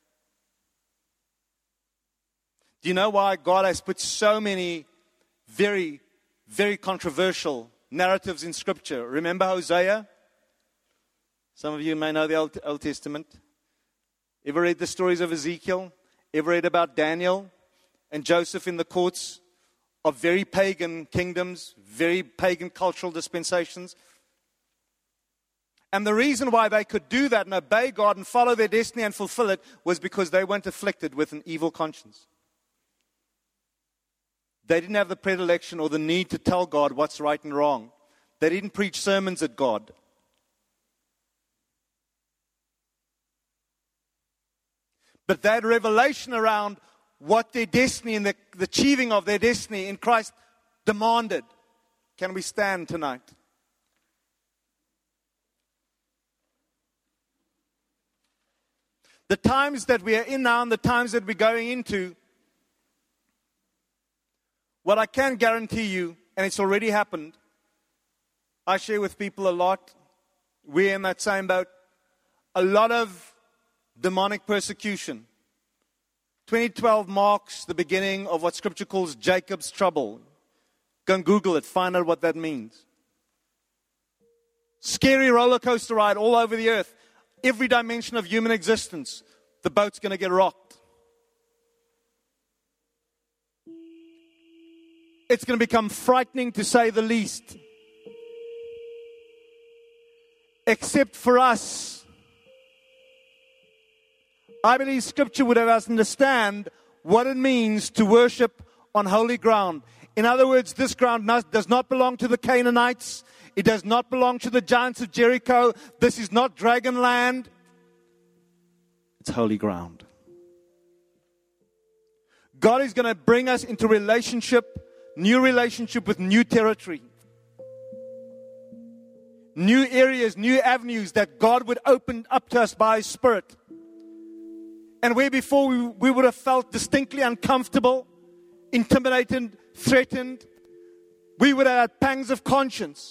Do you know why God has put so many very, very controversial narratives in Scripture? Remember Hosea? Some of you may know the Old Testament. Ever read the stories of Ezekiel? Ever read about Daniel and Joseph in the courts of very pagan kingdoms, very pagan cultural dispensations? And the reason why they could do that and obey God and follow their destiny and fulfill it was because they weren't afflicted with an evil conscience. They didn't have the predilection or the need to tell God what's right and wrong. They didn't preach sermons at God. But they had revelation around what their destiny and the achieving of their destiny in Christ demanded. Can we stand tonight? The times that we are in now and the times that we're going into, what I can guarantee you, and it's already happened, I share with people a lot, we're in that same boat, a lot of demonic persecution. 2012 marks the beginning of what Scripture calls Jacob's trouble. Go and Google it, find out what that means. Scary roller coaster ride all over the earth. Every dimension of human existence, the boat's going to get rocked. It's going to become frightening, to say the least. Except for us. I believe Scripture would have us understand what it means to worship on holy ground. In other words, this ground does not belong to the Canaanites. It does not belong to the giants of Jericho. This is not dragon land. It's holy ground. God is going to bring us into new relationship with new territory. New areas, new avenues that God would open up to us by His Spirit. And where before we would have felt distinctly uncomfortable, intimidated, threatened, we would have had pangs of conscience.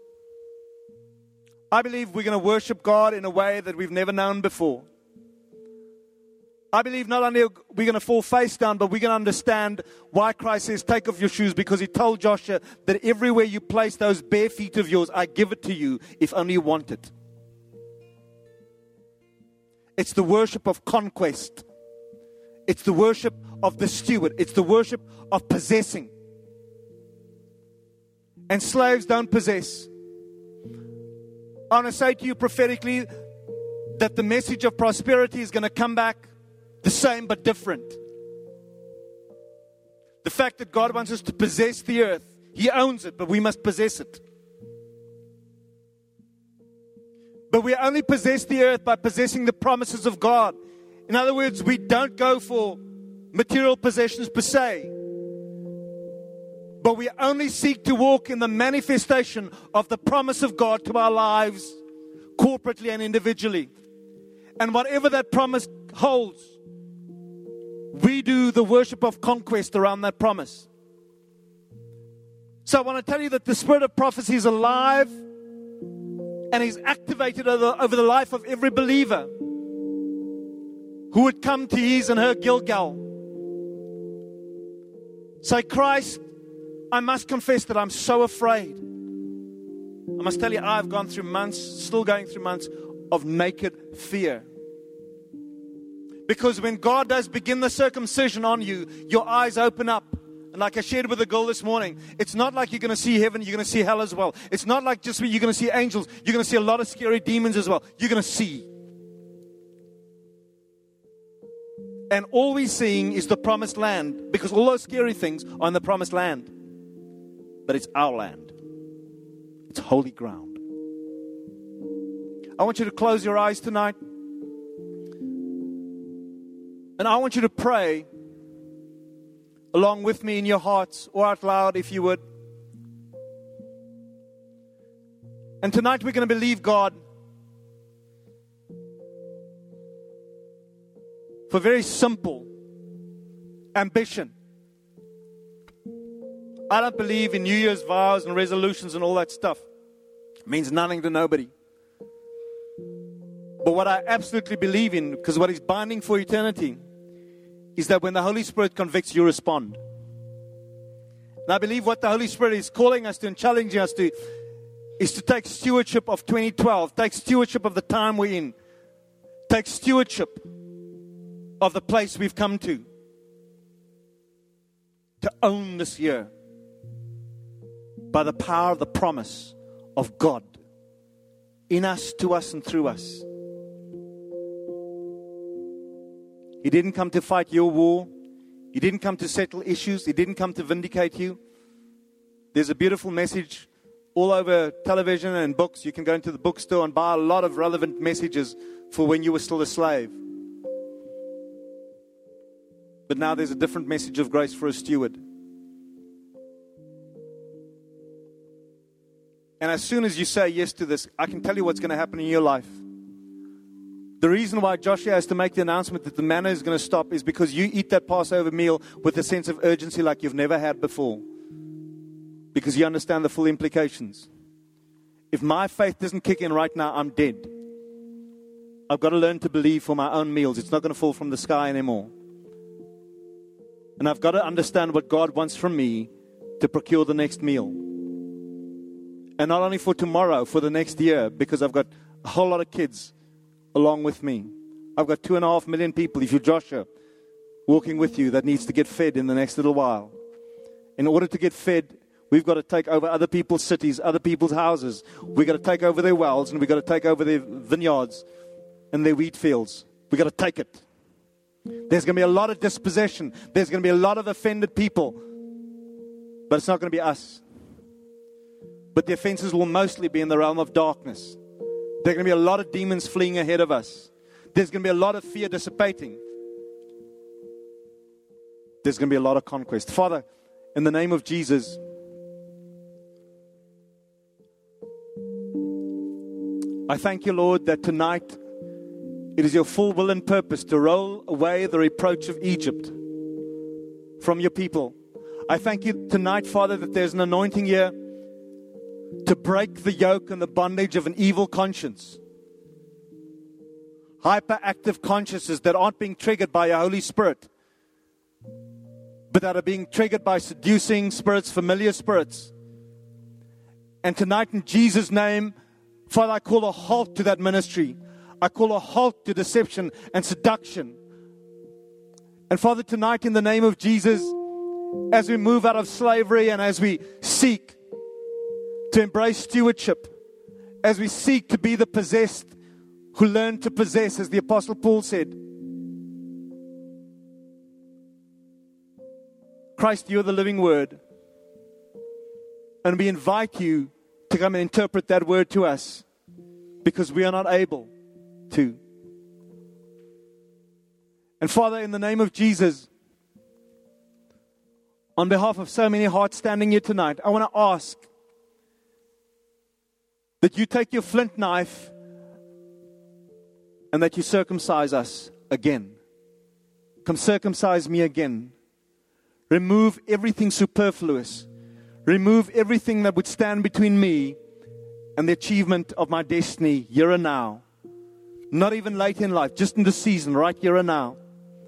I believe we're going to worship God in a way that we've never known before. I believe not only are we going to fall face down, but we're going to understand why Christ says, take off your shoes, because He told Joshua that everywhere you place those bare feet of yours, I give it to you if only you want it. It's the worship of conquest. It's the worship of the steward. It's the worship of possessing. And slaves don't possess. I want to say to you prophetically that the message of prosperity is going to come back the same but different. The fact that God wants us to possess the earth. He owns it, but we must possess it. But we only possess the earth by possessing the promises of God. In other words, we don't go for material possessions per se. But we only seek to walk in the manifestation of the promise of God to our lives, corporately and individually. And whatever that promise holds, we do the worship of conquest around that promise. So I want to tell you that the spirit of prophecy is alive and is activated over the life of every believer who would come to his and her Gilgal. Say, Christ, I must confess that I'm so afraid. I must tell you, I've gone through months, still going through months of naked fear. Because when God does begin the circumcision on you, your eyes open up. And like I shared with the girl this morning, it's not like you're going to see heaven, you're going to see hell as well. It's not like just you're going to see angels, you're going to see a lot of scary demons as well. You're going to see. And all we're seeing is the promised land, because all those scary things are in the promised land. But it's our land. It's holy ground. I want you to close your eyes tonight. And I want you to pray along with me in your hearts, or out loud if you would. And tonight we're going to believe God for very simple ambition. I don't believe in New Year's vows and resolutions and all that stuff. It means nothing to nobody. But what I absolutely believe in, because what is binding for eternity, is that when the Holy Spirit convicts, you respond. And I believe what the Holy Spirit is calling us to and challenging us to is to take stewardship of 2012, take stewardship of the time we're in, take stewardship of the place we've come to own this year by the power of the promise of God in us, to us, and through us. He didn't come to fight your war. He didn't come to settle issues. He didn't come to vindicate you. There's a beautiful message all over television and books. You can go into the bookstore and buy a lot of relevant messages for when you were still a slave. But now there's a different message of grace for a steward. And as soon as you say yes to this, I can tell you what's going to happen in your life. The reason why Joshua has to make the announcement that the manna is going to stop is because you eat that Passover meal with a sense of urgency like you've never had before. Because you understand the full implications. If my faith doesn't kick in right now, I'm dead. I've got to learn to believe for my own meals. It's not going to fall from the sky anymore. And I've got to understand what God wants from me to procure the next meal. And not only for tomorrow, for the next year, because I've got a whole lot of kids along with me. I've got 2.5 million people, if you're Joshua, walking with you that needs to get fed in the next little while. In order to get fed, we've got to take over other people's cities, other people's houses. We've got to take over their wells, and we've got to take over their vineyards and their wheat fields. We've got to take it. There's going to be a lot of dispossession. There's going to be a lot of offended people. But it's not going to be us. But the offenses will mostly be in the realm of darkness. There are going to be a lot of demons fleeing ahead of us. There's going to be a lot of fear dissipating. There's going to be a lot of conquest. Father, in the name of Jesus, I thank you, Lord, that tonight it is your full will and purpose to roll away the reproach of Egypt from your people. I thank you tonight, Father, that there's an anointing here to break the yoke and the bondage of an evil conscience. Hyperactive consciences that aren't being triggered by your Holy Spirit, but that are being triggered by seducing spirits, familiar spirits. And tonight in Jesus' name, Father, I call a halt to that ministry. I call a halt to deception and seduction. And Father, tonight in the name of Jesus, as we move out of slavery and as we seek to embrace stewardship, as we seek to be the possessed who learn to possess, as the Apostle Paul said, Christ, you are the living word. And we invite you to come and interpret that word to us, because we are not able to. And Father, in the name of Jesus, on behalf of so many hearts standing here tonight, I want to ask that you take your flint knife and that you circumcise us again. Come circumcise me again. Remove everything superfluous. Remove everything that would stand between me and the achievement of my destiny here and now. Not even late in life, just in the season, right here and now.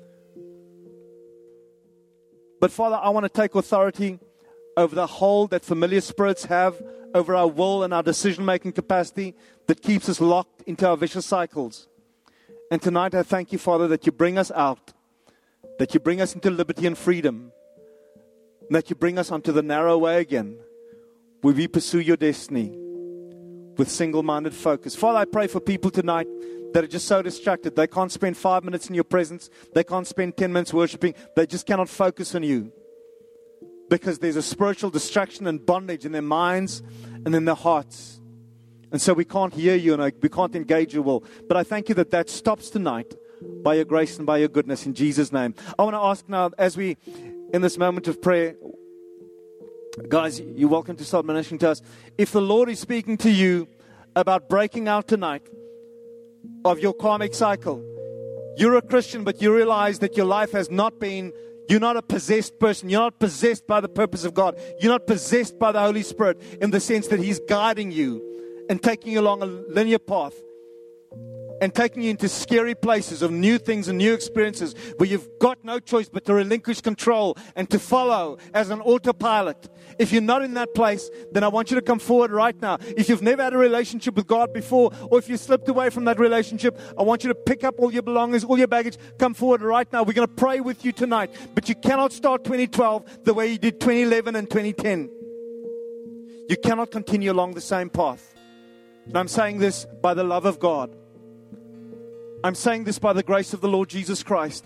But Father, I want to take authority over the hold that familiar spirits have over our will and our decision-making capacity that keeps us locked into our vicious cycles. And tonight I thank you, Father, that you bring us out, that you bring us into liberty and freedom, and that you bring us onto the narrow way again, where we pursue your destiny with single-minded focus. Father, I pray for people tonight that are just so distracted. They can't spend 5 minutes in your presence. They can't spend 10 minutes worshiping. They just cannot focus on you, because there's a spiritual distraction and bondage in their minds and in their hearts. And so we can't hear you and we can't engage your will. But I thank you that that stops tonight by your grace and by your goodness in Jesus' name. I want to ask now, as we, in this moment of prayer, guys, you're welcome to start ministering to us. If the Lord is speaking to you about breaking out tonight of your karmic cycle, you're a Christian, but you realize that your life has not been, you're not a possessed person. You're not possessed by the purpose of God. You're not possessed by the Holy Spirit in the sense that He's guiding you and taking you along a linear path and taking you into scary places of new things and new experiences where you've got no choice but to relinquish control and to follow as an autopilot. If you're not in that place, then I want you to come forward right now. If you've never had a relationship with God before, or if you slipped away from that relationship, I want you to pick up all your belongings, all your baggage, come forward right now. We're going to pray with you tonight. But you cannot start 2012 the way you did 2011 and 2010. You cannot continue along the same path. And I'm saying this by the love of God. I'm saying this by the grace of the Lord Jesus Christ.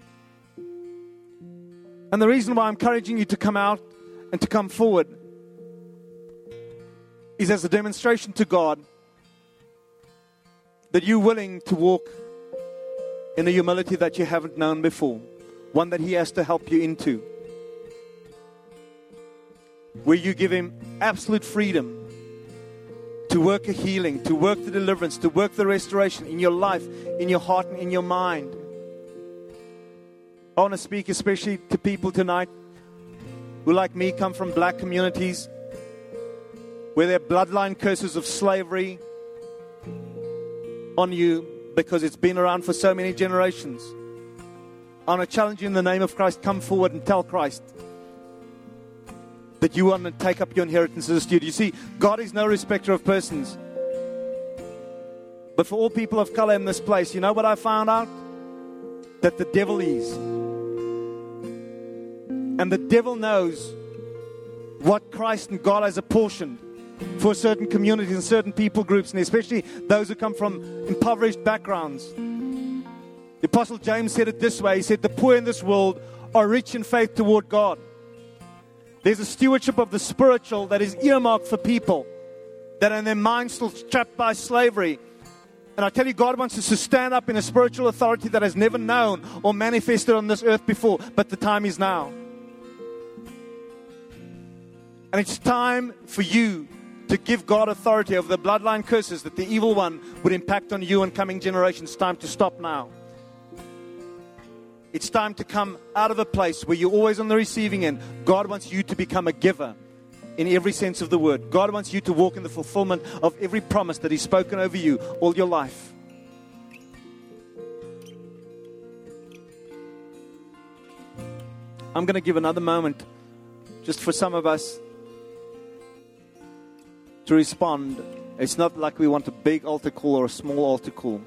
And the reason why I'm encouraging you to come out and to come forward is as a demonstration to God that you're willing to walk in a humility that you haven't known before, one that He has to help you into, where you give Him absolute freedom to work a healing, to work the deliverance, to work the restoration in your life, in your heart, and in your mind. I want to speak especially to people tonight who, like me, come from black communities where there are bloodline curses of slavery on you because it's been around for so many generations. I want to challenge you in the name of Christ, come forward and tell Christ that you want to take up your inheritance as a steward. You see, God is no respecter of persons. But for all people of color in this place, you know what I found out? That the devil is. And the devil knows what Christ and God has apportioned for certain communities and certain people groups, and especially those who come from impoverished backgrounds. The Apostle James said it this way. He said, the poor in this world are rich in faith toward God. There's a stewardship of the spiritual that is earmarked for people that are in their minds still trapped by slavery. And I tell you, God wants us to stand up in a spiritual authority that has never known or manifested on this earth before, but the time is now. And it's time for you to give God authority over the bloodline curses that the evil one would impact on you and coming generations. It's time to stop now. It's time to come out of a place where you're always on the receiving end. God wants you to become a giver in every sense of the word. God wants you to walk in the fulfillment of every promise that He's spoken over you all your life. I'm going to give another moment just for some of us to respond. It's not like we want a big altar call or a small altar call.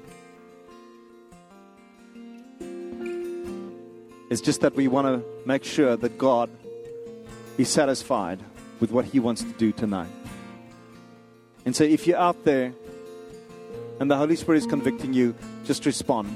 It's just that we want to make sure that God is satisfied with what He wants to do tonight. And so if you're out there and the Holy Spirit is convicting you, just respond.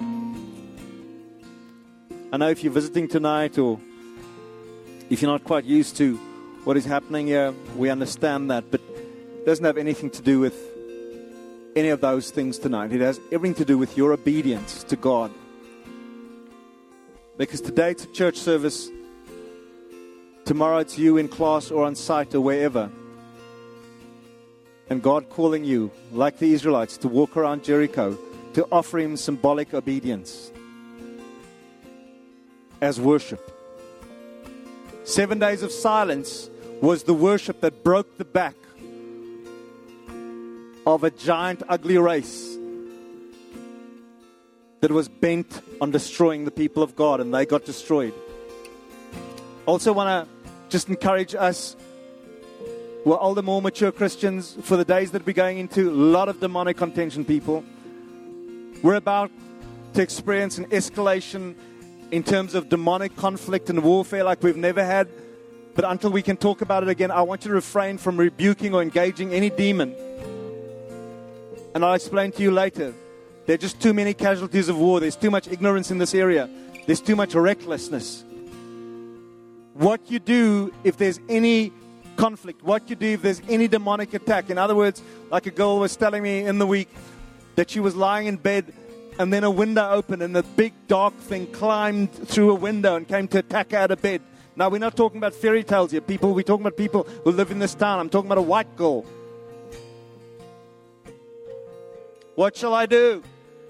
I know if you're visiting tonight or if you're not quite used to what is happening here, we understand that. But it doesn't have anything to do with any of those things tonight. It has everything to do with your obedience to God. Because today it's a church service. Tomorrow it's you in class or on site or wherever. And God calling you, like the Israelites, to walk around Jericho, to offer Him symbolic obedience as worship. 7 days of silence was the worship that broke the back of a giant, ugly race. that was bent on destroying the people of God, and they got destroyed. Also want to just encourage us, who are older, more mature Christians, for the days that we're going into, a lot of demonic contention, people. We're about to experience an escalation in terms of demonic conflict and warfare like we've never had. But until we can talk about it again, I want you to refrain from rebuking or engaging any demon. And I'll explain to you later. There are just too many casualties of war. There's too much ignorance in this area. There's too much recklessness. What you do if there's any conflict, what you do if there's any demonic attack. In other words, like a girl was telling me in the week that she was lying in bed and then a window opened and the big dark thing climbed through a window and came to attack her out of bed. Now, we're not talking about fairy tales here. We're talking about people who live in this town. I'm talking about a white girl. What shall I do?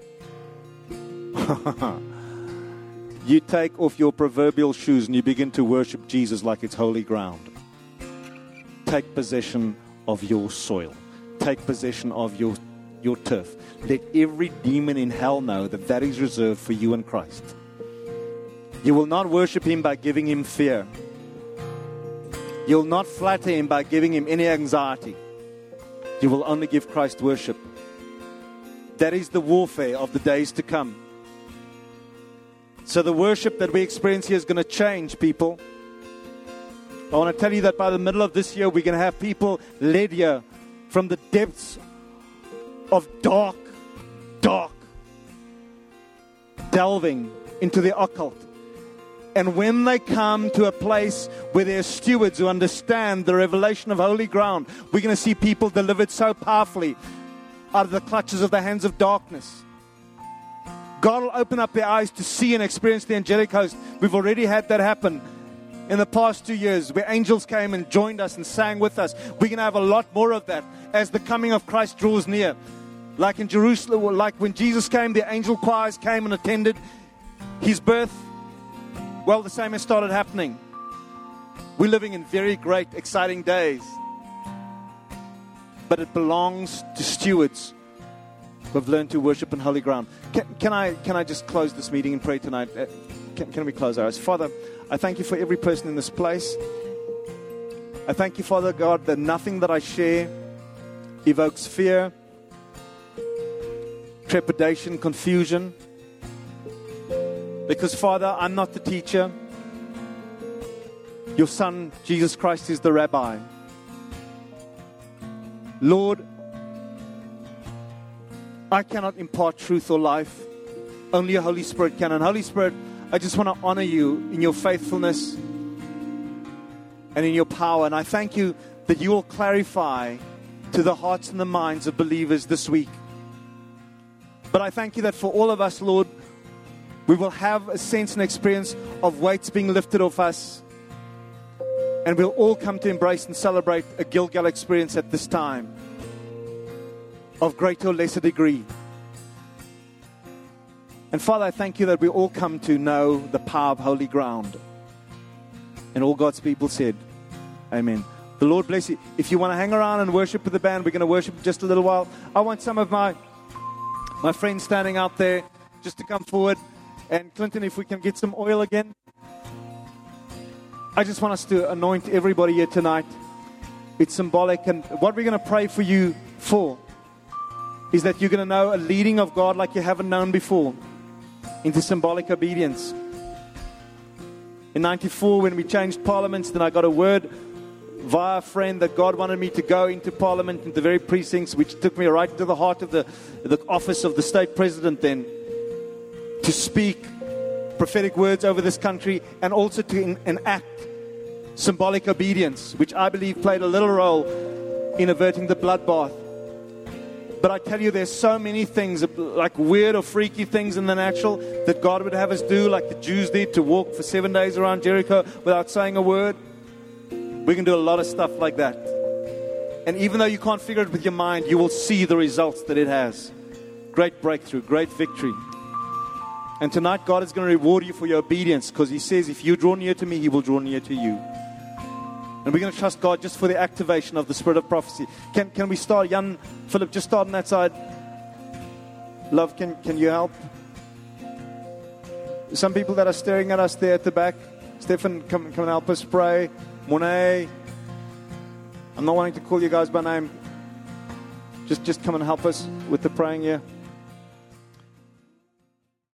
You take off your proverbial shoes and you begin to worship Jesus like it's holy ground. Take possession of your soil. Take possession of your turf. Let every demon in hell know that that is reserved for you in Christ. You will not worship Him by giving Him fear. You'll not flatter Him by giving Him any anxiety. You will only give Christ worship. That is the warfare of the days to come. So the worship that we experience here is going to change, people. I want to tell you that by the middle of this year, we're going to have people led here from the depths of dark, delving into the occult. And when they come to a place where there are stewards who understand the revelation of holy ground, we're going to see people delivered so powerfully out of the clutches of the hands of darkness. God will open up their eyes to see and experience the angelic host. We've already had that happen in the past 2 years, where angels came and joined us and sang with us. We're going to have a lot more of that as the coming of Christ draws near. Like in Jerusalem, like when Jesus came, the angel choirs came and attended His birth. Well, the same has started happening. We're living in very great, exciting days. But it belongs to stewards who have learned to worship in holy ground. Can I just close this meeting in prayer tonight? Can we close our eyes? Father, I thank You for every person in this place. I thank You, Father God, that nothing that I share evokes fear, trepidation, confusion. Because, Father, I'm not the teacher. Your Son, Jesus Christ, is the rabbi. Lord, I cannot impart truth or life. Only Your Holy Spirit can. And Holy Spirit, I just want to honor You in Your faithfulness and in Your power. And I thank You that You will clarify to the hearts and the minds of believers this week. But I thank You that for all of us, Lord, we will have a sense and experience of weights being lifted off us. And we'll all come to embrace and celebrate a Gilgal experience at this time, of greater or lesser degree. And Father, I thank You that we all come to know the power of holy ground. And all God's people said, amen. The Lord bless you. If you want to hang around and worship with the band, we're going to worship in just a little while. I want some of my friends standing out there just to come forward. And Clinton, if we can get some oil again. I just want us to anoint everybody here tonight. It's symbolic. And what we're going to pray for you for is that you're going to know a leading of God like you haven't known before, into symbolic obedience. In 94, when we changed parliaments, then I got a word via a friend that God wanted me to go into parliament, into the very precincts, which took me right to the heart of the office of the state president then, to speak prophetic words over this country and also to enact symbolic obedience, which I believe played a little role in averting the bloodbath. But I tell you, there's so many things, like weird or freaky things in the natural, that God would have us do, like the Jews did, to walk for 7 days around Jericho without saying a word. We can do a lot of stuff like that. And even though you can't figure it with your mind, you will see the results that it has. Great breakthrough, great victory. And tonight, God is going to reward you for your obedience, because He says, if you draw near to Me, He will draw near to you. And we're going to trust God just for the activation of the spirit of prophecy. Can we start? Jan, Philip, just start on that side. Love, can you help? Some people that are staring at us there at the back. Stefan, come and help us pray. Monet. I'm not wanting to call you guys by name. Just come and help us with the praying here.